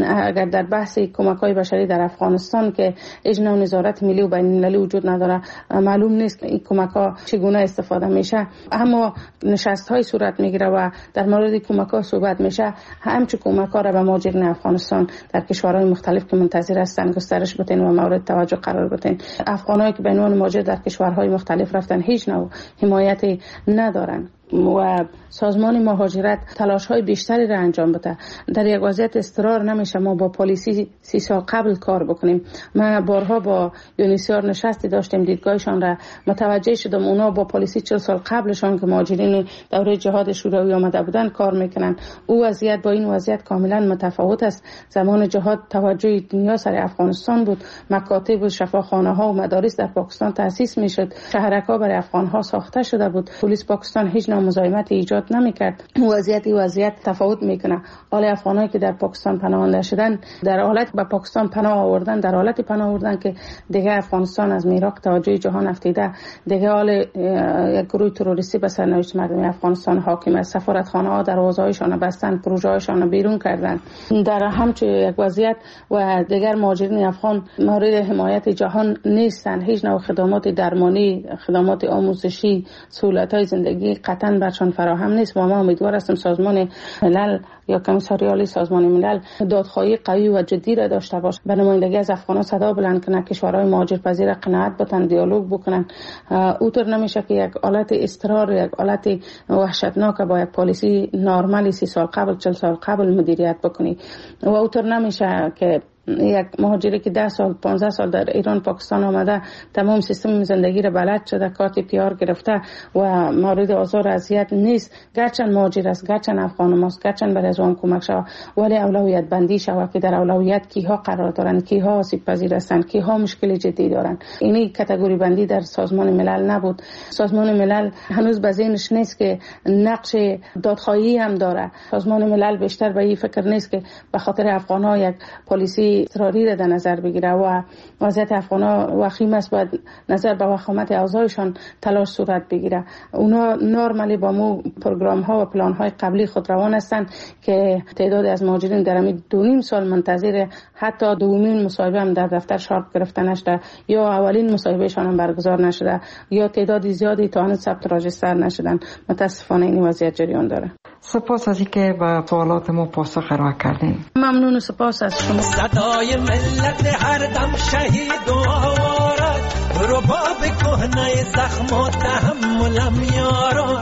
اگر در بحث کمک‌های بشری در افغانستان که هیچ نوع نظارت ملی و بین‌المللی وجود نداره، معلوم نیست که این کمک‌ها چگونه استفاده میشه. اما نشست‌های صورت میگیره و در مورد کمک‌ها صحبت میشه، همچه کمک‌ها را به مهاجرین افغانستان در کشورهای مختلف که منتظر هستند گسترش بدین و مورد توجه قرار بدین. افغانایی که به عنوان مهاجر در کشورهای مختلف رفتن هیچ نوع حمایتی ندارند و سازمان مهاجرت تلاش های بیشتری را انجام بده. در یک وضعیت اضطرار نمیشه ما با پلیسی سی سال قبل کار بکنیم. ما بارها با یونیسیار نشستی داشتیم، دیدگاهشان را متوجه شدم. اونا با پلیسی چهل سال قبلشان که مهاجرین دوره جهاد شوروی آمده بودن کار میکنن. او وضعیت با این وضعیت کاملا متفاوت است. زمان جهاد توجه دنیا سر افغانستان بود، مکاتب و شفاخانه ها و مدارس در پاکستان تأسیس میشد، شهرک‌ها برای افغان ها ساخته شده بود، پلیس پاکستان هیچ مزاحمت ایجاد نمیکرد. وضعیت وضعیت تفاوت میکنه. حال افغانایی که در پاکستان پناهنده شدن در حالت به پاکستان پناه آوردن، در حالت پناه آوردن که دیگه افغانستان از میراق توجه جهان افتیده، دیگه حال یک گروه تروریستی به سرنوشت مردم افغانستان حاکم است. سفارتخانه ها دروازه‌هایشان بستن، پروژه‌هایشان بیرون کردن. در همچنین یک وضعیت و دیگر مهاجرین افغان مورد حمایت جهان نیستند. هیچ نوع خدمات درمانی، خدمات آموزشی، سهولت‌های زندگی قطعاً برشان فراهم نیست. و ما امیدوار هستیم سازمان ملل یا کمیساریال سازمان ملل دادخواهی قوی و جدی را داشته باشه، به نمایندگی از افغانان صدا بلند کنه، کشورهای مهاجرپذیر قناعت بتن، دیالوگ بکنن. اوطور نمیشه که یک حالت اضطرار، یک حالت وحشتناک با یک پالیسی نرمالی سی سال قبل، چهل سال قبل مدیریت بکنی. و اوطور نمیشه که یک مهاجری که ده سال پانزده سال در ایران پاکستان آمده تمام سیستم زندگی را بلد شده، کارت پیار گرفته و مورد آزار اذیت نیست، گرچند مهاجر است، گرچند افغان ماست، گرچند برای از آن کمک شود، ولی اولویت بندی شود که در اولویت کیها قرار دارند، کیها آسیب پذیر هستند، کیها مشکل جدی دارند. اینی کاتگوری بندی در سازمان ملل نبود. سازمان ملل هنوز به ذهنش نیست که نقش دادخواهی هم داره. سازمان ملل بیشتر به این فکر نیست که به خاطر افغان‌ها یک پلیسی اضطراری را در نظر بگیره و وضعیت افغان‌ها وخیم است، باید نظر به وخامت اوضاعشان تلاش صورت بگیره. اونا نرمالی با مو پروگرام ها و پلان های قبلی خود روان هستند که تعداد از مهاجرین در همین دو نیم سال منتظر حتی دومین مصاحبه هم در دفتر شارپ گرفته نشده، یا اولین مصاحبهشان هم برگزار نشده، یا تعداد زیادی تا هنوز ثبت راجستر نشدن. متاسفانه این وضعیت جریان داره. سپاس از اینکه به سوالات ما پاسخ ارائه کردین. ممنون و سپاس از شما. صدای ملت هر دم شهید و آوارد، رباب کهنه زخم و تحملم یاران،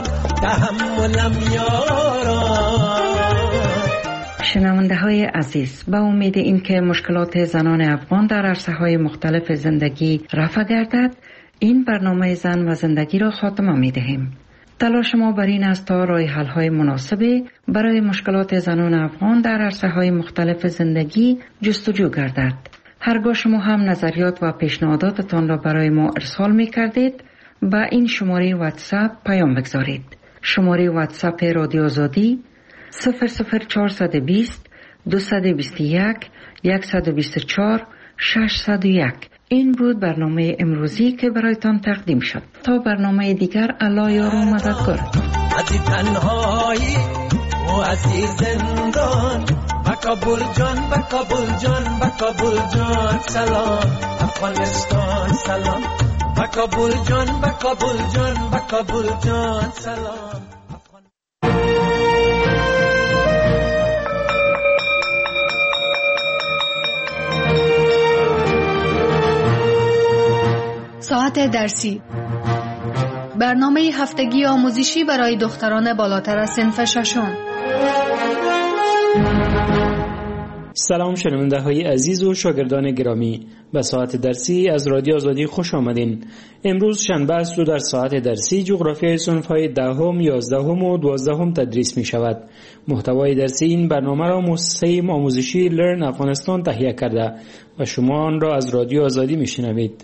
تحملم یاران. شنونده های عزیز، با امید اینکه مشکلات زنان افغان در عرصه های مختلف زندگی رفع گردد، این برنامه زن و زندگی را خاتمه می دهیم. تلاش ما بر این است تا راه حل های مناسبی برای مشکلات زنان افغان در عرصه های مختلف زندگی جستجو گردد. هرگاه شما هم نظریات و پیشنهاداتتان را برای ما ارسال می کردید، با این شماره واتساپ پیام بگذارید. شماره واتساپ رادیو آزادی صفر صفر چهارصد و بیست دویست و بیست و یک صد و بیست و چهار ششصد و یک. این بود برنامه امروزی که برایتان تقدیم شد. تا برنامه دیگر، الله یار و مددگار. از این تنهایی و از این زندان، با کابل جان، با کابل جان، با کابل جان سلام افغانستان سلام، با کابل جان، با کابل جان، با کابل جان سلام. ساعت درسی، برنامه هفتگی آموزشی برای دختران بالاتر از صنف ششم. سلام شنونده های عزیز و شاگردان گرامی، به ساعت درسی از رادیو آزادی خوش آمدین. امروز شنبه است و در ساعت درسی جغرافیای صنف های دهم، یازدهم و دوازدهم تدریس می شود. محتوای درسی این برنامه را مؤسسه آموزشی لرن افغانستان تهیه کرده و شما آن را از رادیو آزادی می شنوید.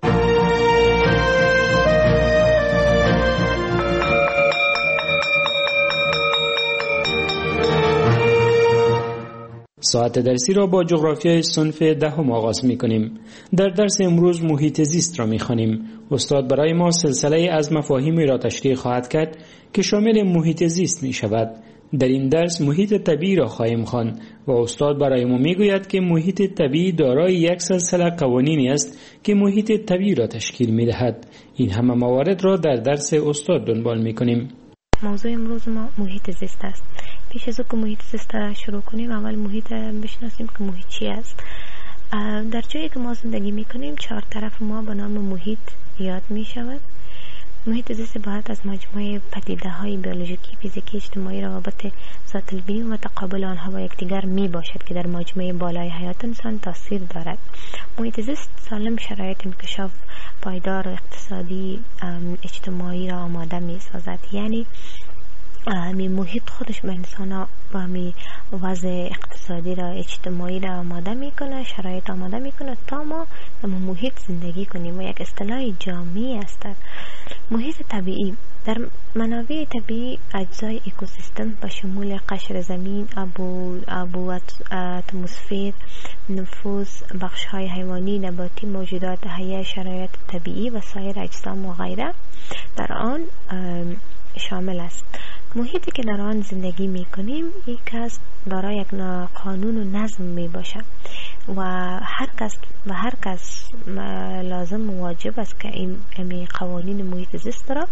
ساعت درسی را با جغرافیای صنف دهم آغاز می کنیم. در درس امروز محیط زیست را می خوانیم. استاد برای ما سلسله از مفاهیمی را تشریح خواهد کرد که شامل محیط زیست می شود. در این درس محیط طبیعی را خواهیم خواند و استاد برای ما میگوید که محیط طبیعی دارای یک سلسله قوانینی است که محیط طبیعی را تشکیل میدهد. این همه موارد را در درس استاد دنبال میکنیم. موضوع امروز ما محیط زیست است. پیش از اینکه محیط زیست را شروع کنیم اول محیط بشناسیم که محیط چی است. در جایی که ما زندگی میکنیم چهار طرف ما به نام محیط یاد میشود. محیط زیست باید از مجموعه پدیده های بیولوژیکی، فیزیکی، اجتماعی، روابط ذات البینی و تقابل آنها با یکدیگر می باشد که در مجموعه بالای حیات انسان تاثیر دارد. محیط زیست سالم شرایط انکشاف پایدار و اقتصادی اجتماعی را آماده می سازد. یعنی می محیط خودش به انسان ها و می وضع اقتصادی را اجتماعی را آماده می کنه، شرایط آماده می کنه تا ما در محیط زندگی کنیم و یک اصطلاح جامعی است. محیط طبیعی در منابع طبیعی اجزای اکوسیستم به شمول قشر زمین، ابو ابو اتمسفر، نفوذ بخش های حیوانی، نباتی، موجودات حیه، شرایط طبیعی و سایر اجسام و غیره در آن شامل است. محیطی که در آن زندگی می کنیم یک از دارای یک قانون و نظم می باشد و هر کس و هر کس لازم و واجب است که این امی قوانین محیط زیست را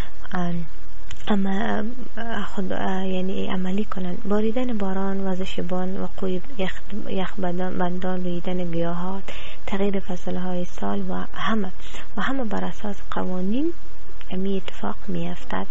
اما خود یعنی عملی کنند. باریدن باران، وزش باد، وقوع یخ بندان، رویدن گیاهات، تغییر فصلهای سال و همه و همه بر اساس قوانین امی اتفاق می افتد.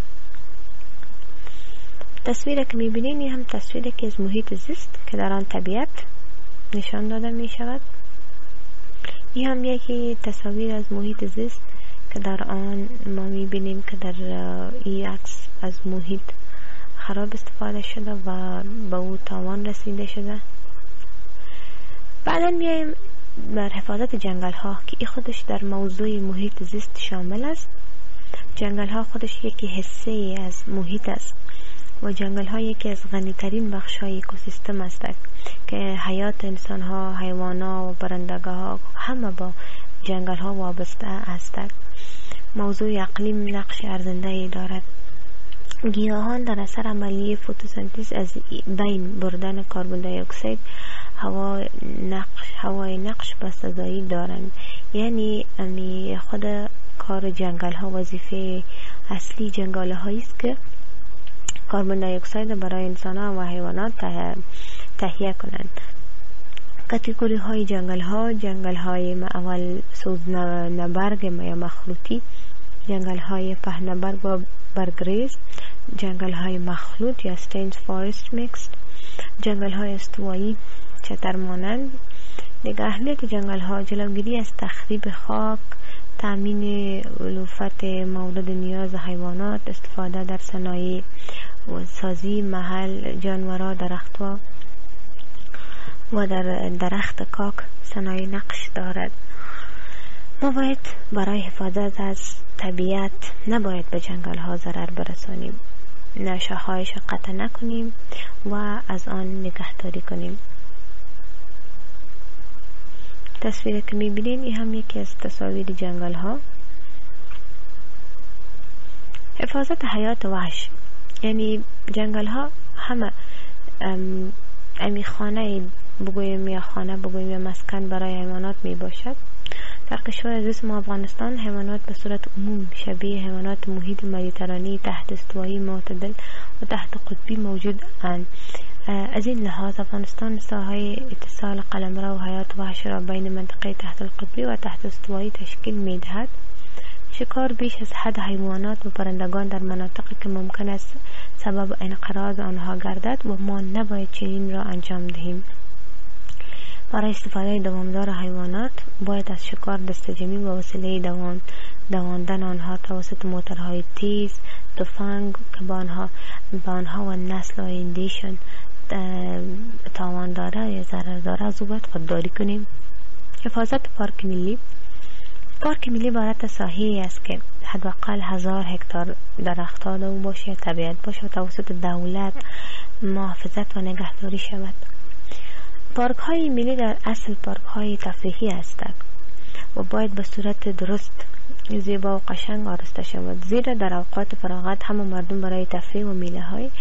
تصویری که می بینید هم تصویری که از محیط زیست که در آن طبیعت نشان داده می شود. این هم یکی تصویر از محیط زیست که در آن ما می بینیم که در این عکس از محیط خراب استفاده شده و به او تاوان رسیده شده. بعدا میایم بر حفاظت جنگل ها که این خودش در موضوع محیط زیست شامل است. جنگل ها خودش یکی حصه از محیط است و جنگل ها یکی از غنی ترین بخش های اکوسیستم است که حیات انسان ها، حیوان ها و پرندگاه ها همه با جنگل ها وابسته هستند. موضوع اقلیم نقش ارزنده دارد. گیاهان در اثر عملیه فتوسنتز از بین بردن کربن دی اکسید هوا نقش هوای نقش بسزایی دارند. یعنی امی خود کار جنگل ها وظیفه اصلی جنگل هایی است که کربن دی اکسید برای انسان ها و حیوانات تهیه کنند. کاتگوری های جنگل ها: جنگل های اول سوز نبرگ یا مخلوطی، جنگل های پهنبرگ و برگریز، جنگل های مخلوط یا ستینز فارست میکس، جنگل های استوایی چتر مانند. دیگر اهمیت جنگل ها: جلوگیری از تخریب خاک، تامین علوفت مورد نیاز حیوانات، استفاده در صنایع و سازی محل جانورا، درختها و در درخت کاک صنایع نقش دارد. ما باید برای حفاظت از طبیعت نباید به جنگل ها ضرر برسانیم، نه شاخهایش قطع نکنیم و از آن نگهداری کنیم. تصویری که میبینین این هم یکی از تصاویر جنگل ها. حفاظت حیات وحش، یعنی جنگل ها همه ام امی خانه بگویم یا خانه بگویم یا مسکن برای حیوانات می باشد. در کشور عزیز ما افغانستان حیوانات به صورت عموم شبیه حیوانات محیط مدیترانی تحت استوایی معتدل و تحت قطبی موجود اند. از این لحاظ افغانستان ساحه اتصال قلمرو و حیات وحش را بین منطقه تحت القطبی و تحت استوایی تشکیل می دهد. شکار بیش از حد حیوانات و پرندگان در مناطقی که ممکن است سبب انقراض آنها گردد و ما نباید چنین را انجام دهیم. برای استفاده دوامدار حیوانات باید از شکار دستجمعی و وسیله دوان دواندن آنها توسط موتورهای تیز، تفنگ که با آنها با آنها و نسل آیندهشان تاوان داره یا ضرر داره از او باید خودداری کنیم. حفاظت پارک ملی: پارک ملی عبارت از ساحه‌ای است که حداقل هزار هکتار درخت‌ها در او باشه یا طبیعت باشه و توسط دولت محافظت و نگهداری شود. پارک های ملی در اصل پارک های تفریحی هستند و باید به صورت درست، زیبا و قشنگ آراسته شود، زیرا در اوقات فراغت همه مردم برای تفریح و میله های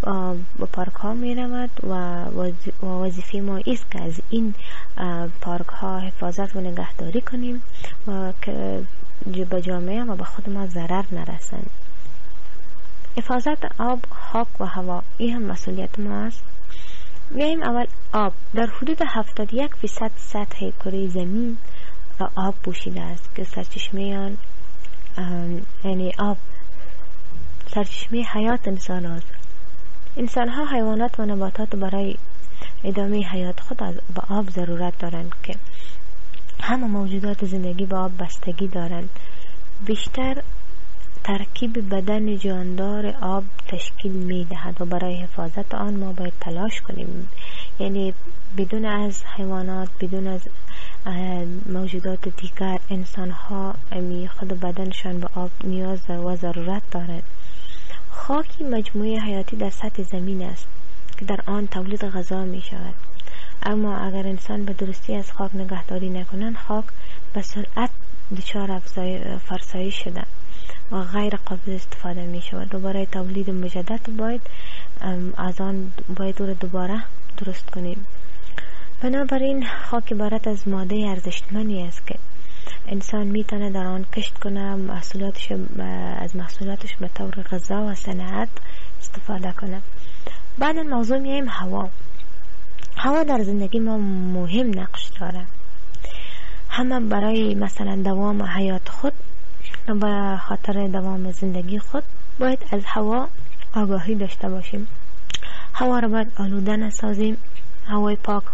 به پارک ها می رود و وظیفه ما است که از این پارک ها حفاظت و نگهداری کنیم و که به جامعه و به خود ما ضرر نرسند. حفاظت آب، خاک و هوا این هم مسئولیت ما است. بیاییم اول آب. در حدود هفتاد و یک فیصد سطح کره زمین آب پوشیده است که سرچشمه آن یعنی آب سرچشمه حیات انسان است. انسان ها، حیوانات و نباتات برای ادامه حیات خود از به آب ضرورت دارند که همه موجودات زندگی به آب بستگی دارند. بیشتر ترکیب بدن جاندار آب تشکیل می دهد و برای حفاظت آن ما باید تلاش کنیم. یعنی بدون از حیوانات، بدون از موجودات دیگر، انسان ها امی خود بدنشان به آب نیاز و ضرورت دارند. خاکی مجموعه حیاتی در سطح زمین است که در آن تولید غذا می شود. اما اگر انسان به درستی از خاک نگهداری نکنند، خاک به سرعت دچار فرسایش شده و غیر قابل استفاده می شود و برای تولید مجدد باید از آن باید او را دوباره درست کنیم. بنابراین خاک عبارت از ماده ارزشمندی است که انسان میتونه در آن کشت کنه، محصولاتش از محصولاتش به طور غذا و صنعت استفاده کنه. بعد موضوع میایم هوا. هوا در زندگی ما مهم نقش داره. همه برای مثلا دوام حیات خود و به خاطر دوام زندگی خود باید از هوا آگاهی داشته باشیم. هوا را باید آلوده نسازیم. هوای پاک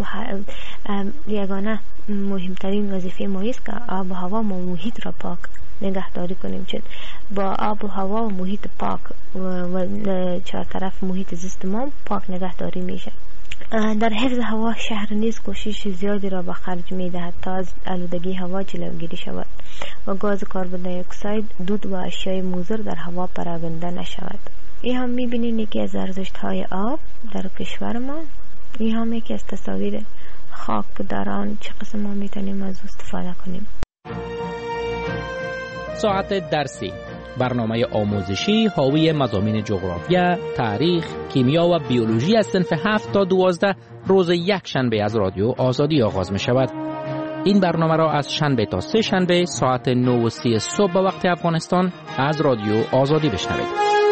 یگانه مهمترین وظیفه ما است که آب و هوا و محیط را پاک نگهداری کنیم، چون با آب و هوا و محیط پاک و چهار طرف محیط زیست ما پاک نگهداری میشه. در حفظ هوا شهر نیز کوشش زیادی را به خرج میدهد تا از آلودگی هوا جلوگیری شود و گاز کربن دی اکساید، دود و اشیای مضر در هوا پراگنده نشود. این هم میبینید یکی از ارزشت های آب در کشور ما. این هم یکی از تصاویر خاک در آن چه قسم ما میتونیم از استفاده کنیم. ساعت درسی، برنامه آموزشی حاوی مضامین جغرافیا، تاریخ، کیمیا و بیولوژی از صنف هفت تا دوازده روز یک شنبه از رادیو آزادی آغاز می شود. این برنامه را از شنبه تا سه شنبه ساعت نه و سی صبح به وقت افغانستان از رادیو آزادی بشنوید.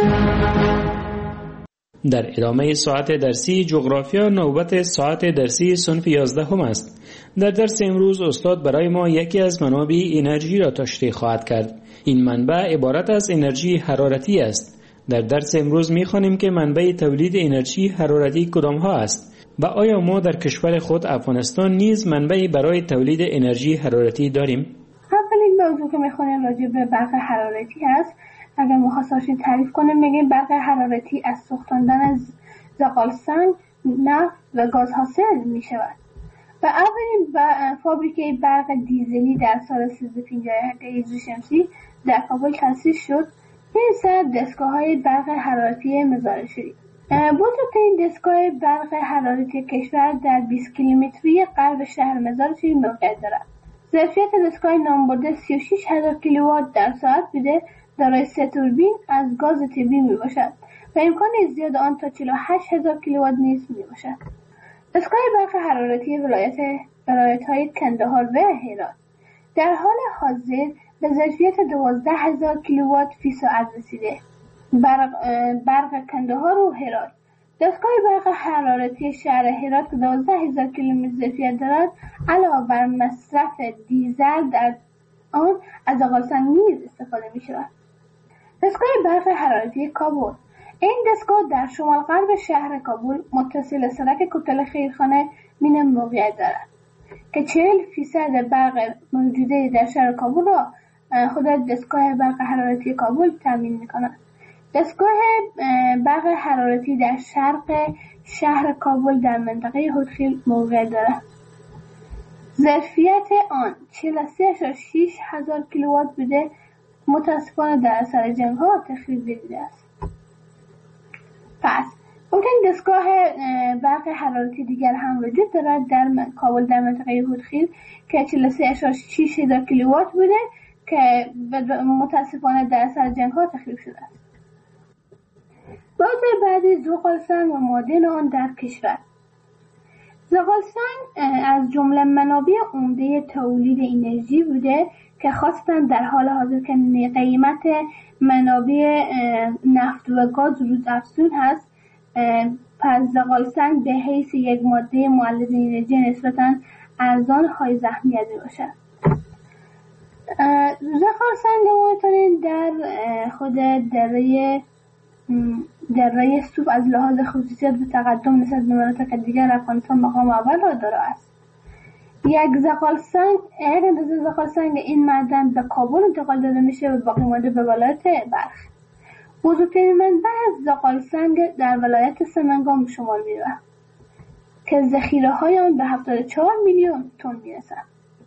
در ادامه ساعت درسی جغرافیا نوبت ساعت درسی صنف یازده هم است. در درس امروز استاد برای ما یکی از منابع انرژی را تشریح خواهد کرد. این منبع عبارت از انرژی حرارتی است. در درس امروز می‌خوانیم که منبع تولید انرژی حرارتی کدام ها است و آیا ما در کشور خود افغانستان نیز منبعی برای تولید انرژی حرارتی داریم؟ اولین موضوع که می‌خوانیم راجع به برق حرارتی است. اگر مختصر تعریف کنیم میگیم برق حرارتی از سوختاندن از زغال سنگ، نفت و گاز حاصل می شود و اولین فابریکه برق دیزلی در سال سیزده پنجاه هجری شمسی در کابل تأسیس شد. این سر دستگاه های برق حرارتی مزار شدید. بزرگترین دستگاه برق حرارتی کشور در بیست کیلومتری غرب شهر مزار شریف موقعیت دارد. ظرفیت دستگاه نامبرده سی و شش هزار کیلووات در ساعت بوده، دارای سه توربین از گاز طبیعی می باشد و امکان زیاد آن تا چهل و هشت هزار کیلووات نیز می باشد. دستگاه برق حرارتی ولایت ولایت‌های کندهار و هرات در حال حاضر به ظرفیت دوازده هزار کیلووات فی ساعت رسیده. برق, برق کندهار و هرات. دستگاه برق حرارتی شهر هرات که دوازده هزار کیلومتر ظرفیت دارد علاوه بر مصرف دیزل در آن از زغال سنگ نیز استفاده می شود. دستگاه برق حرارتی کابل. این دستگاه در شمال غرب شهر کابل متصل سرک کوتل خیرخانه مینه موقعیت دارد که چهل فیصد برق موجوده در شهر کابل را خود دستگاه برق حرارتی کابل تامین می کند. دستگاه برق حرارتی در شرق شهر کابل در منطقه هودخیل موقعیت دارد. ظرفیت آن چهل و سه ممیز شش هزار کیلووات بوده، متاسفانه در اثر جنگ ها تخریب دیده است. پس ممکن دستگاه برق حرارتی دیگر هم وجود دارد در کابل در منطقه هودخیل که چهل و سه ممیز شش هزار کیلووات بوده که متاسفانه در اثر جنگ ها تخریب شده است. بازار بعدی زغالسنگ و معادن آن در کشور. زغالسنگ از جمله منابع عمده تولید انرژی بوده که خواستن در حال حاضر که قیمت منابع نفت و گاز روز افزون هست، پس زغالسنگ به حیث یک ماده مولد انرژی نسبتاً ارزان های ذخیره می باشد. زغالسنگ ما میتونید در خود دره دره سوف از لحاظ خصوصیت به تقدم نسبت به مناطق دیگر افغانستان مقام اول را داره است. یک زغالسنگ یک اندازه زغالسنگ این معدن به کابل انتقال داده میشه و باقی مانده به ولایت بلخ. بزرگترین منبع از زغالسنگ در ولایت سمنگان به شمار میره که ذخیره های آن به هفتاد و چهار میلیون تن میرسد.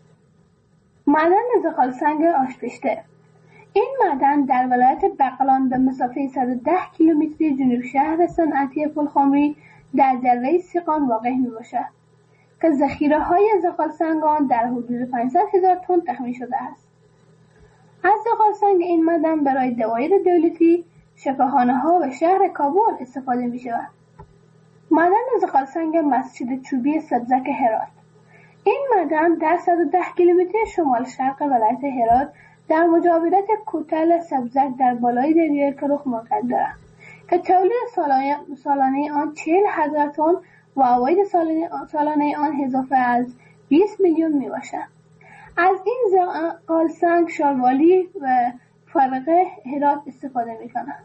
معدن زغالسنگ آشپشته. این معدن در ولایت بغلان به مسافه صد و ده کیلومتری جنوب شهر صنعتی پلخمری در دره سیقان واقع می باشد که ذخیره های زغالسنگ آن در حدود پانصد هزار تن تخمین شده است. از زغالسنگ این معدن برای دوایر دولتی، شفاخانه ها و شهر کابل استفاده می شود. معدن زغالسنگ مسجد چوبی سبزک هرات. این معدن در صد و ده کیلومتر شمال شرق ولایت هرات در مجاورت کوتل سبزک در بالای دریای کرخ موقع دارد که تولید سالانه آن چهل هزار تن و عواید سالانه آن اضافه از بیست میلیون می باشد. از این زغالسنگ شاروالی و فرقه هرات استفاده می کنند.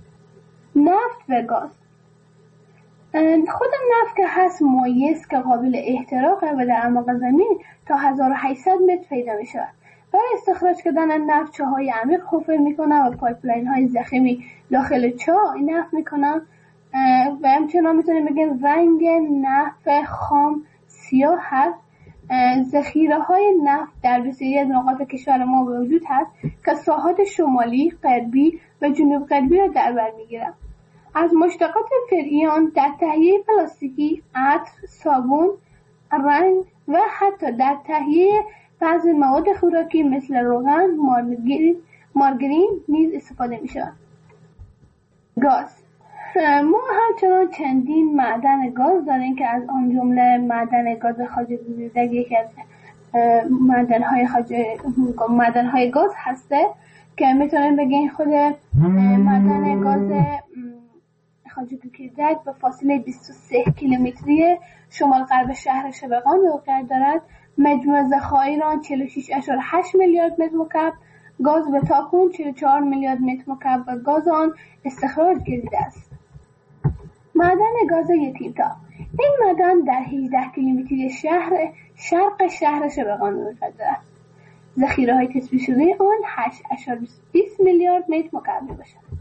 نفت و گاز. خود نفت که هست مایع که قابل احتراق و در اعماق زمین تا هزار و هشتصد متر پیدا می شود. برای استخراج کردن نفت چاهای عمیق حفر می کنند و پایپلاین های ضخیمی داخل چاه نفت می کنند و همچنان می تونیم بگیم رنگ نفت خام سیاه هست. ذخیره های نفت در بسیاری از نقاط کشور ما موجود هست که ساحات شمالی، غربی و جنوب غربی را در بر می گیرند. از مشتقات فرعی آن در تهیه پلاستیکی، عطر، صابون، رنگ و حتی در تهیه بعضی مواد خوراکی مثل روغن، مارگرین, مارگرین نیز استفاده می شود. گاز. ما همچنان چندین معدن گاز داریم که از آن جمله معدن گاز خواجه گوزیدک یکی از معدن های خواجه معدن های گاز هسته که میتونیم بگیم خود معدن گاز خواجه گوزیدک به فاصله بیست و سه کیلومتری شمال غرب شهر شبقان واقع دارد. مجموع ذخایر آن چهل و شش ممیز هشت میلیارد متر مکعب گاز به تاکنون چهل و چهار میلیارد متر مکعب و گاز آن استخراج گردیده است. معدن گاز یتیمتا. این معدن در هجده کیلومتری شهر شرق شهر شبقان واقع دارد. ذخیره های تثبیت شده آن هشت ممیز بیست میلیارد متر مکعب باشد.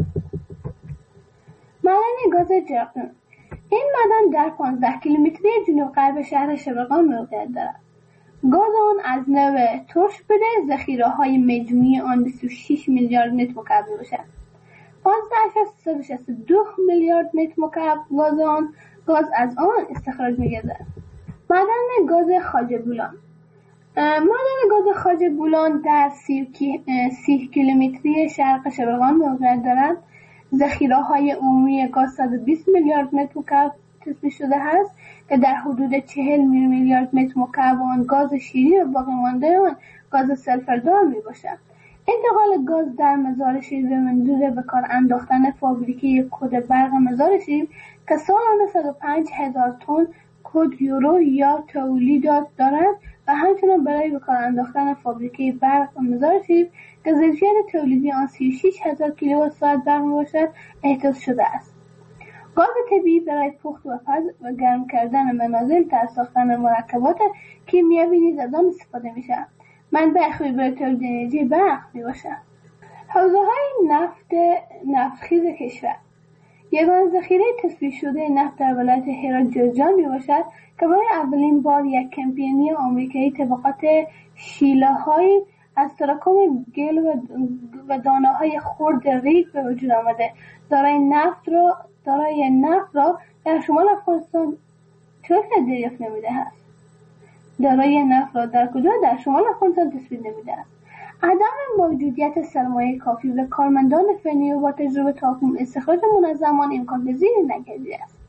معدن گاز جرقدون. این معدن در پانزده کیلومتری جنوب غرب شهر شبقان واقع دارد. گاز آن از نوع ترش بوده، ذخیره های مجموعی آن بیست و شش میلیارد متر مکعب باشد. پانزده ممیز صد و شصت و دو میلیارد متر مکعب گاز آن گاز از آن استخراج می‌گردد. معدن گاز خواجه بولان. معدن گاز خواجه بولان در سی کیلومتری شرق شبقان واقع دارد. ذخیره های عمومی گاز صد و بیست میلیارد متر مکعب تثبیت شده است که در حدود چهل میلیارد متر مکعب آن گاز شیرین و باقی مانده آن گاز سلفردار می باشد. انتقال گاز در مزار شیر به منظور به کار انداختن فابریکه کد برق مزار شیر که سالانه صد و پنج هزار تن کد یورو یا تولیدات دارد و همچنان برای به کار انداختن فابریکه برق مزار شیر که ظرفیت تولیدی آن سی و شش هزار کیلووات ساعت برق می باشد احداث شده است. گاز طبیعی برای پخت و پز و گرم کردن منازل در ساختن مرکبات کیمیایی نیز از آن استفاده می شود. منبع خوبی برای تولید انرژی برق می باشد. حوزه های نفت نفتخیز کشور. یگان ذخیره تثبیت شده نفت در ولایت هرات جوزجان می باشد که برای اولین بار یک کمپانی آمریکایی طبقات شیله های از تراکم گل و دانه های خرد ریگ به وجود آمده. دارای نفت را دارای نفت را در شمال افغانستان چطور دریافت نمیده است؟ دارای نفت را در کجا؟ در شمال افغانستان تثبیت نمیده است. عدم موجودیت سرمایه کافی و کارمندان فنی و با تجربه تاکنون استخراج منظم آن امکان پذیر نگردیده است.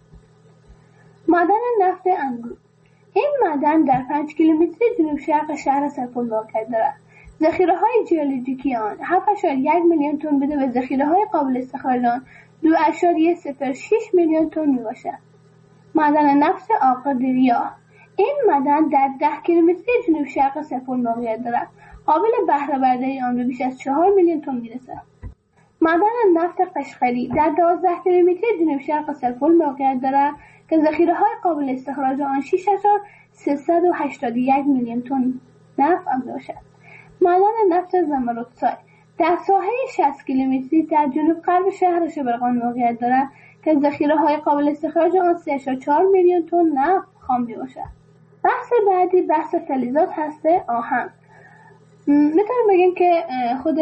معدن نفت انگور. این معدن در پنج کیلومتر جنوب شرق شهر سرپل واقع دارد. ذخیره‌های ژئولوژیکی آن هفت ممیز یک میلیون تن بوده و ذخیره‌های قابل استخراج آن دو ممیز صفر شش میلیون تن میباشد. معدن نفت آقادریا. این معدن در ده کیلومتر جنوب شرق سرپل موقعیت دارد. قابل بهره برداری آن به بیش از چهار میلیون تن میرسد. معدن نفت قشقری در دوازده کیلومتر جنوب شرق سرپل موقعیت دارد که ذخیره‌های قابل استخراج آن شش هزار سیصد و هشتاد و یک میلیون تن نفت میباشد. معدن نفت زمردسای در ساحه شصت کیلومتری در جنوب غرب شهر شبرغان موقعیت دارد که ذخیره‌های قابل استخراج آن سه و چهار میلیون تن نفت خام میباشد. بحث بعدی بحث فلزات هسته آهن. میتونیم بگیم که خود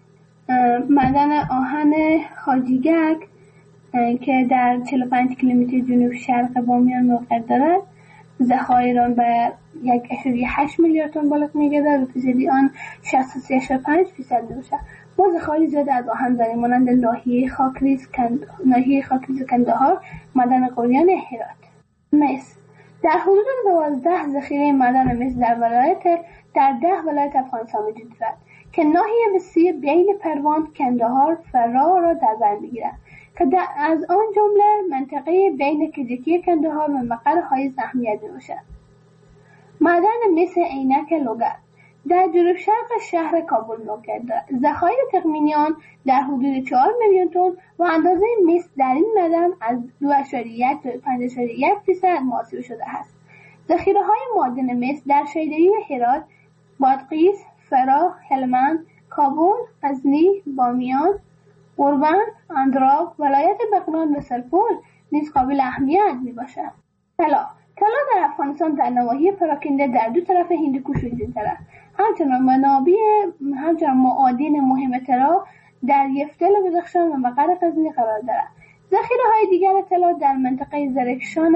معدن آهن خاجیگک که در چهل و پنج کیلومتر جنوب شرق بامیان موقعیت دارد، ذخایر آن به یک اشاری هشت میلیارد تن بالغ می‌گردد و فیصدی آن شصت و سه و پنج درصد می‌باشد. ما ذخایر زیاد از آهن داریم مانند ناحیه خاکریز کند ناحیه خاکریز کندهار، معدن قلیان هرات. مس در حدود دوازده ذخیره معدن مس در ولایت در ده ولایت افغانستان وجود دارد که ناحیه وسیع بین پروان، کندهار، فراه را در بر می‌گیرد که از آن جمله منطقه بین کجکی کندهار و مقر حایز اهمیت می‌باشد. معدن مس عینک لوگر در جنوب شرق شهر کابل موقع دارد. ذخایر تخمینی آن در حدود چهار میلیون تن و اندازه مس در این معدن از دو و یک تا پنج و یک درصد محاسبه شده است. ذخیره‌های معدن مس در شیدایی هرات، بادغیس، فراه، هلمند، کابل، غزنی، بامیان، اوربند، اندراب، ولایت بغلان و سرپل نیز قابل اهمیت میباشد. طلا طلا در افغانستان در نواحی پراکنده در دو طرف هندوکش وجود دارد. همچنان منابع همچنان معادن مهم طلا در یفتل و بدخشان و مقر غزنی قرار دارد. ذخیره‌های دیگر طلا در منطقه زرکشان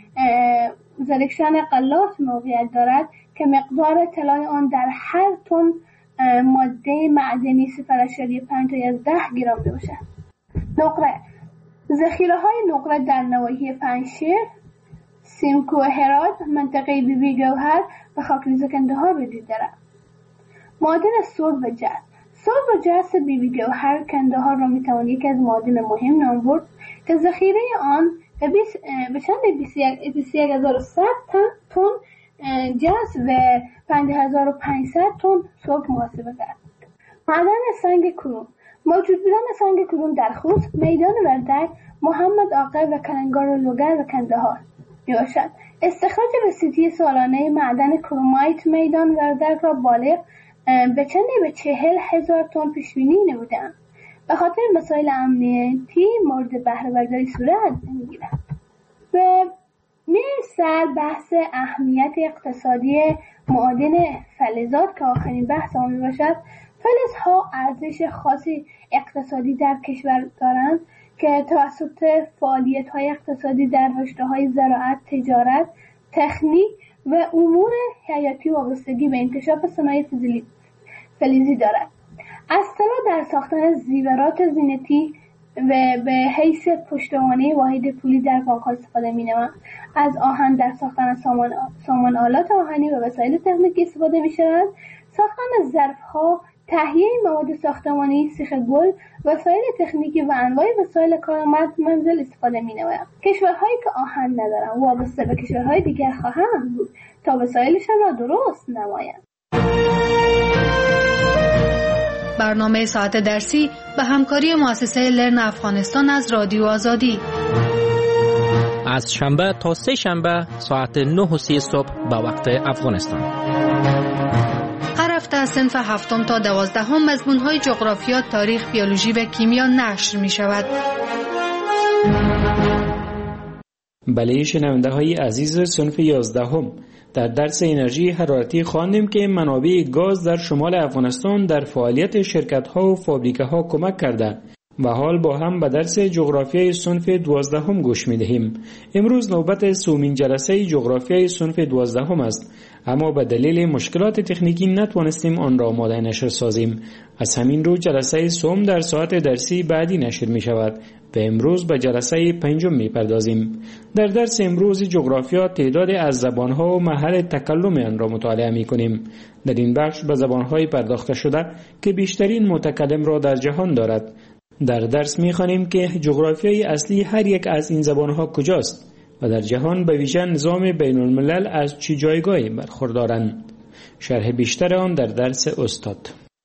زرکشان قلات موقعیت دارد که مقدار طلای آن در هر تن ماده معدنی صفر و پنج تا یازده گرم میباشد. نقره ذخیره‌های نقره در نواحی پنجشیر، سیمکو هرات، منطقه بی بی گوهر و خاکریز کندهار وجود دارد. معادن سرب و جست. سرب و جست بی بی گوهر کندهار را میتوان یکی از معادن مهم نام برد که ذخیره آن به چند بیست و یک هزار و صد تن جست و پنج هزار و پانصد تن سرب محاسبه کرد. معدن سنگ کروم. موجود بودن سنگ کروم در خوست، میدان وردک، محمد آقا و کلنگار لوگر و کندهار میباشد. استخراج رسیدی سالانه معدن کرومایت میدان وردک را بالغ به چندی به چهل هزار تن پیشبینی نمودند. به خاطر مسائل امنیتی مورد بهره برداری صورت میگیرد. به مثل بحث اهمیت اقتصادی معادن فلزات که آخرین بحث آن میباشد. فلزها ارزش خاصی اقتصادی در کشور دارند که توسط فعالیت‌های اقتصادی در رشته‌های زراعت، تجارت، تکنیک و امور حیاتی وابستگی به انکشاف صنایع فلزی دارد. از طلا در ساختن زیورات زینتی و به حیث پشتوانه واحد پولی در بانک‌ها استفاده می‌نمایند. از آهن در ساختن سامان سامان آلات آهنی و وسایل تکنیکی استفاده می‌شود. ساختن ظرف‌ها، تهیه مواد ساختمانی، سیخ گل، وسایل تکنیکی و انواع وسایل کارآمد منزل استفاده می‌نمایند. کشورهایی که آهن ندارند وابسته به کشورهای دیگر خواهند بود تا وسایلشان را درست نمایند. برنامه ساعت درسی به همکاری مؤسسه لرن افغانستان از رادیو آزادی از شنبه تا سه شنبه ساعت نه و سی صبح به وقت افغانستان. هر هفته از صنف هفتم تا دوازدهم مضمون‌های جغرافیا، تاریخ، بیولوژی و کیمیا نشر می‌شود. بله شنونده های عزیز صنف یازدهم، در درس انرژی حرارتی خواندیم که منابع گاز در شمال افغانستان در فعالیت شرکت‌ها و فابریکه‌ها کمک کرده و حال با هم به درس جغرافیای صنف دوازدهم گوش می دهیم. امروز نوبت سومین جلسه جغرافیای صنف دوازدهم است، اما به دلیل مشکلات تکنیکی نتوانستیم آن را آماده نشر سازیم. از همین رو جلسه سوم در ساعت درسی بعدی نشر می شود و امروز به جلسه پنجم می پردازیم. در درس امروز جغرافیا تعداد از زبانها و محل تکلم آن را مطالعه می کنیم. در این بخش به زبانهای پرداخته شده که بیشترین متکلم را در جهان دارد. در درس می خوانیم که جغرافیای اصلی هر یک از این زبانها کجاست و در جهان به ویژه نظام بین الملل از چه جایگاهی برخوردارند. شرح بیشتر آن در درس استاد.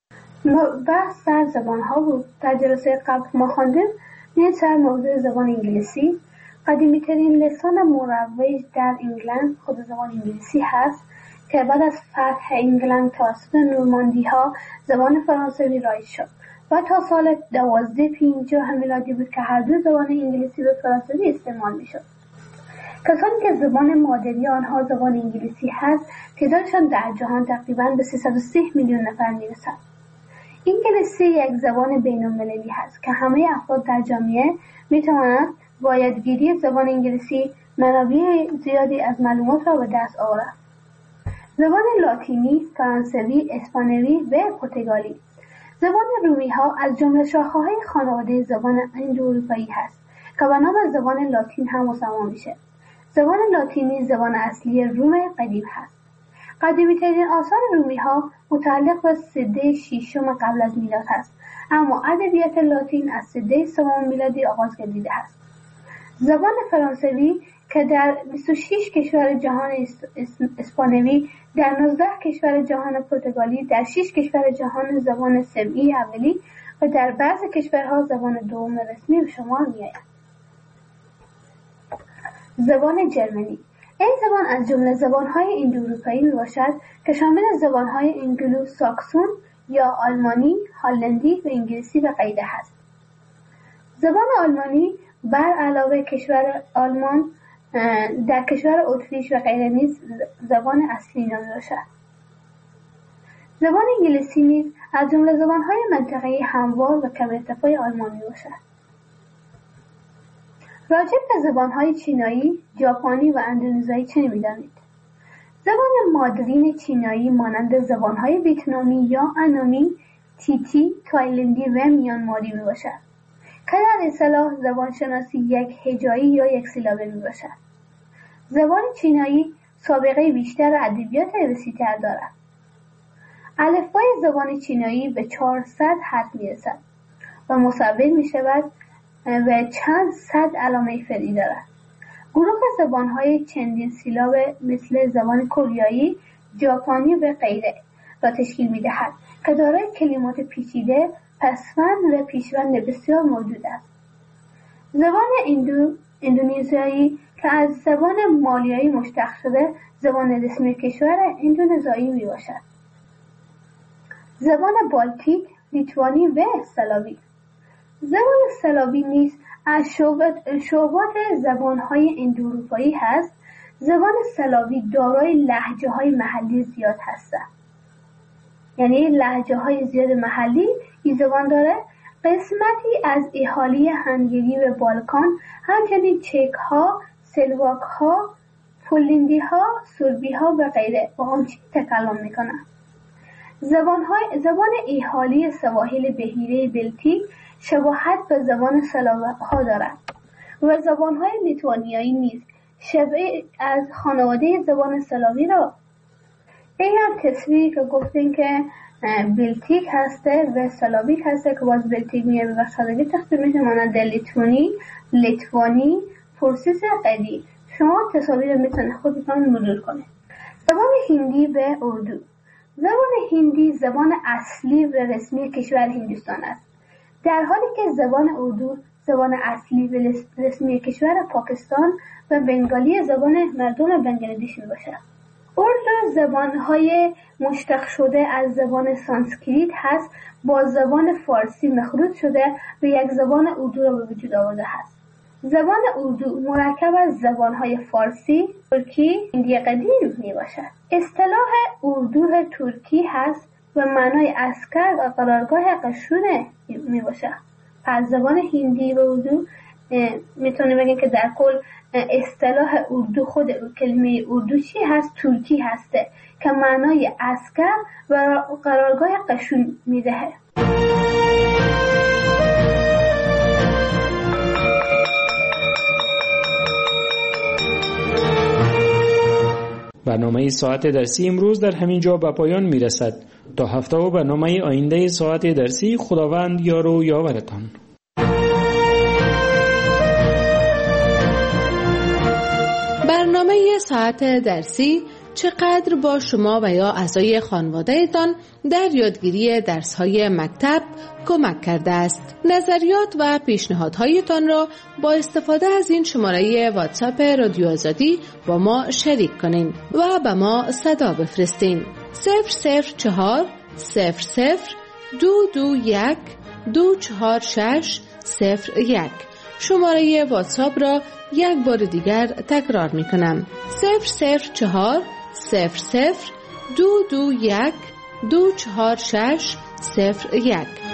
بحث در زبانها بود. در جلسه قبل ما خواندیم میان سر موضوع زبان انگلیسی. قدیمی ترین لسان مروج در انگلند خود زبان انگلیسی هست که بعد از فتح انگلند توسط نورماندی ها زبان فرانسوی رایج شد و تا سال دوازده پنجاه میلادی بود که هر دو زبان انگلیسی و فرانسوی استعمال می شد. کسانی که زبان مادری آنها زبان انگلیسی هست تعدادشان در جهان تقریباً به سیصد و سی میلیون نفر می رسد. انگلیسی یک زبان بین المللی هست که همه افراد در جامعه می توانند با یادگیری زبان انگلیسی منابع زیادی از معلومات را به دست آورند. زبان لاتینی، فرانسوی، اسپانیایی و پرتغالی. زبان رومی ها از جمله شاخه‌های خانواده زبان اندواروپایی هست که به نام زبان لاتین هم مسما میشه. زبان لاتینی زبان اصلی روم قدیم هست. قدیمی ترین آثار رومی ها متعلق به سده ششم قبل از میلاد هست، اما ادبیات لاتین از سده سوم میلادی آغاز گردیده است. زبان فرانسوی که در بیست و شش کشور جهان اسپانیایی، در نوزده کشور جهان پرتغالی، در شش کشور جهان زبان سمعی اولی و در بعضی کشورها زبان دوم رسمی به شمار می‌آید. زبان جرمنی. این زبان از جمله زبان‌های اندواروپایی میباشد که شامل زبان‌های انگلو ساکسون یا آلمانی، هلندی و انگلیسی و غیره است. زبان آلمانی بر علاوه کشور آلمان در کشور اتریش و غیره نیز زبان اصلی نامیده باشد. زبان انگلیسی نیز از جمله زبان‌های منطقه‌ای هموار و کم ارتفاع آلمانی باشد. راجع به زبان‌های چینایی، ژاپنی و اندونزیایی چه می‌دانید؟ زبان مادرین چینایی مانند زبان‌های ویتنامی یا انامی، تیتی، تایلندی و میانماری میباشد که در اصطلاح زبان شناسی یک هجایی یا یک سیلابه میباشد. زبان چینایی سابقه بیشتر ادبیات وسیع‌تر دارد. الفبای زبان چینایی به چهارصد حرف میرسد و مصور میشود و چند صد علامه فرعی دارد. گروه زبان‌های چندین سیلاب مثل زبان کره، ژاپنی و غیره را تشکیل می‌دهد که دارای کلمات پیچیده، پسوند و پیشوند بسیار موجود است. زبان اندو، اندونزیایی که از زبان مالیایی مشتق شده، زبان رسمی کشور اندونزیایی میباشد. زبان بالتیک، لیتوانی و سلاوی. زبان سلاوی نیز از شعبات زبان‌های اندواروپایی هست. زبان سلاوی دارای لهجه‌های محلی زیاد هستند. یعنی لهجه‌های زیاد محلی این زبان داره. قسمتی از اهالی هنگری و بالکان، همچنین چک‌ها، سلواک‌ها، پولندی‌ها، سربی‌ها و غیره با آن چیز تکلم می‌کنند. زبان‌های زبان اهالی سواحل بحیره بلتیک شباهت به زبان سلاوها دارد و زبان‌های لیتوانیایی نیز شبیه از خانواده زبان سلاوی را. این هم تصویری که گفتیم که بلتیک هسته و سلاویک هسته که باز بلتیک میه و سادگی تخصیل میشه مانند لیتوانی، لیتوانی، پرسیس قدی. شما تصاویر میتونه خودتان مرور کنید. زبان هندی و اردو. زبان هندی زبان اصلی و رسمی کشور هندوستان است، در حالی که زبان اردو زبان اصلی و رسمی کشور پاکستان و بنگالی زبان مردم بنگلادش میباشد. اردو زبان‌های مشتق شده از زبان سانسکریت هست، با زبان فارسی مخلوط شده و یک زبان اردو را به وجود آورده است. زبان اردو مرکب از زبان‌های فارسی، ترکی، هندی قدیم میباشد. اصطلاح اردو ترکی هست و معنای عسکر و قرارگاه قشون میباشد. از زبان هندی و اردو میتونه بگیم که در کل اصطلاح اردو، خود کلمه اردو چی هست؟ ترکی هسته که معنای عسکر و قرارگاه قشون میدهه. برنامه ساعت درسی امروز در همین جا به پایان میرسد. تا هفته و برنامه آینده ساعت درسی، خداوند یار و یاورتان. برنامه ساعت درسی چقدر با شما و یا اعضای خانواده‌تان در یادگیری درس‌های مکتب کمک کرده است. نظریات و پیشنهادهایتان را با استفاده از این شماره واتساپ رادیو آزادی با ما شریک کنین و به ما صدا بفرستین. صفر صفر چهار صفر صفر دو دو یک دو چهار شش صفر یک. شماره واتساپ را یک بار دیگر تکرار می کنم. صفر صفر چهار صفر صفر دو دو یک دو چهار شش صفر یک.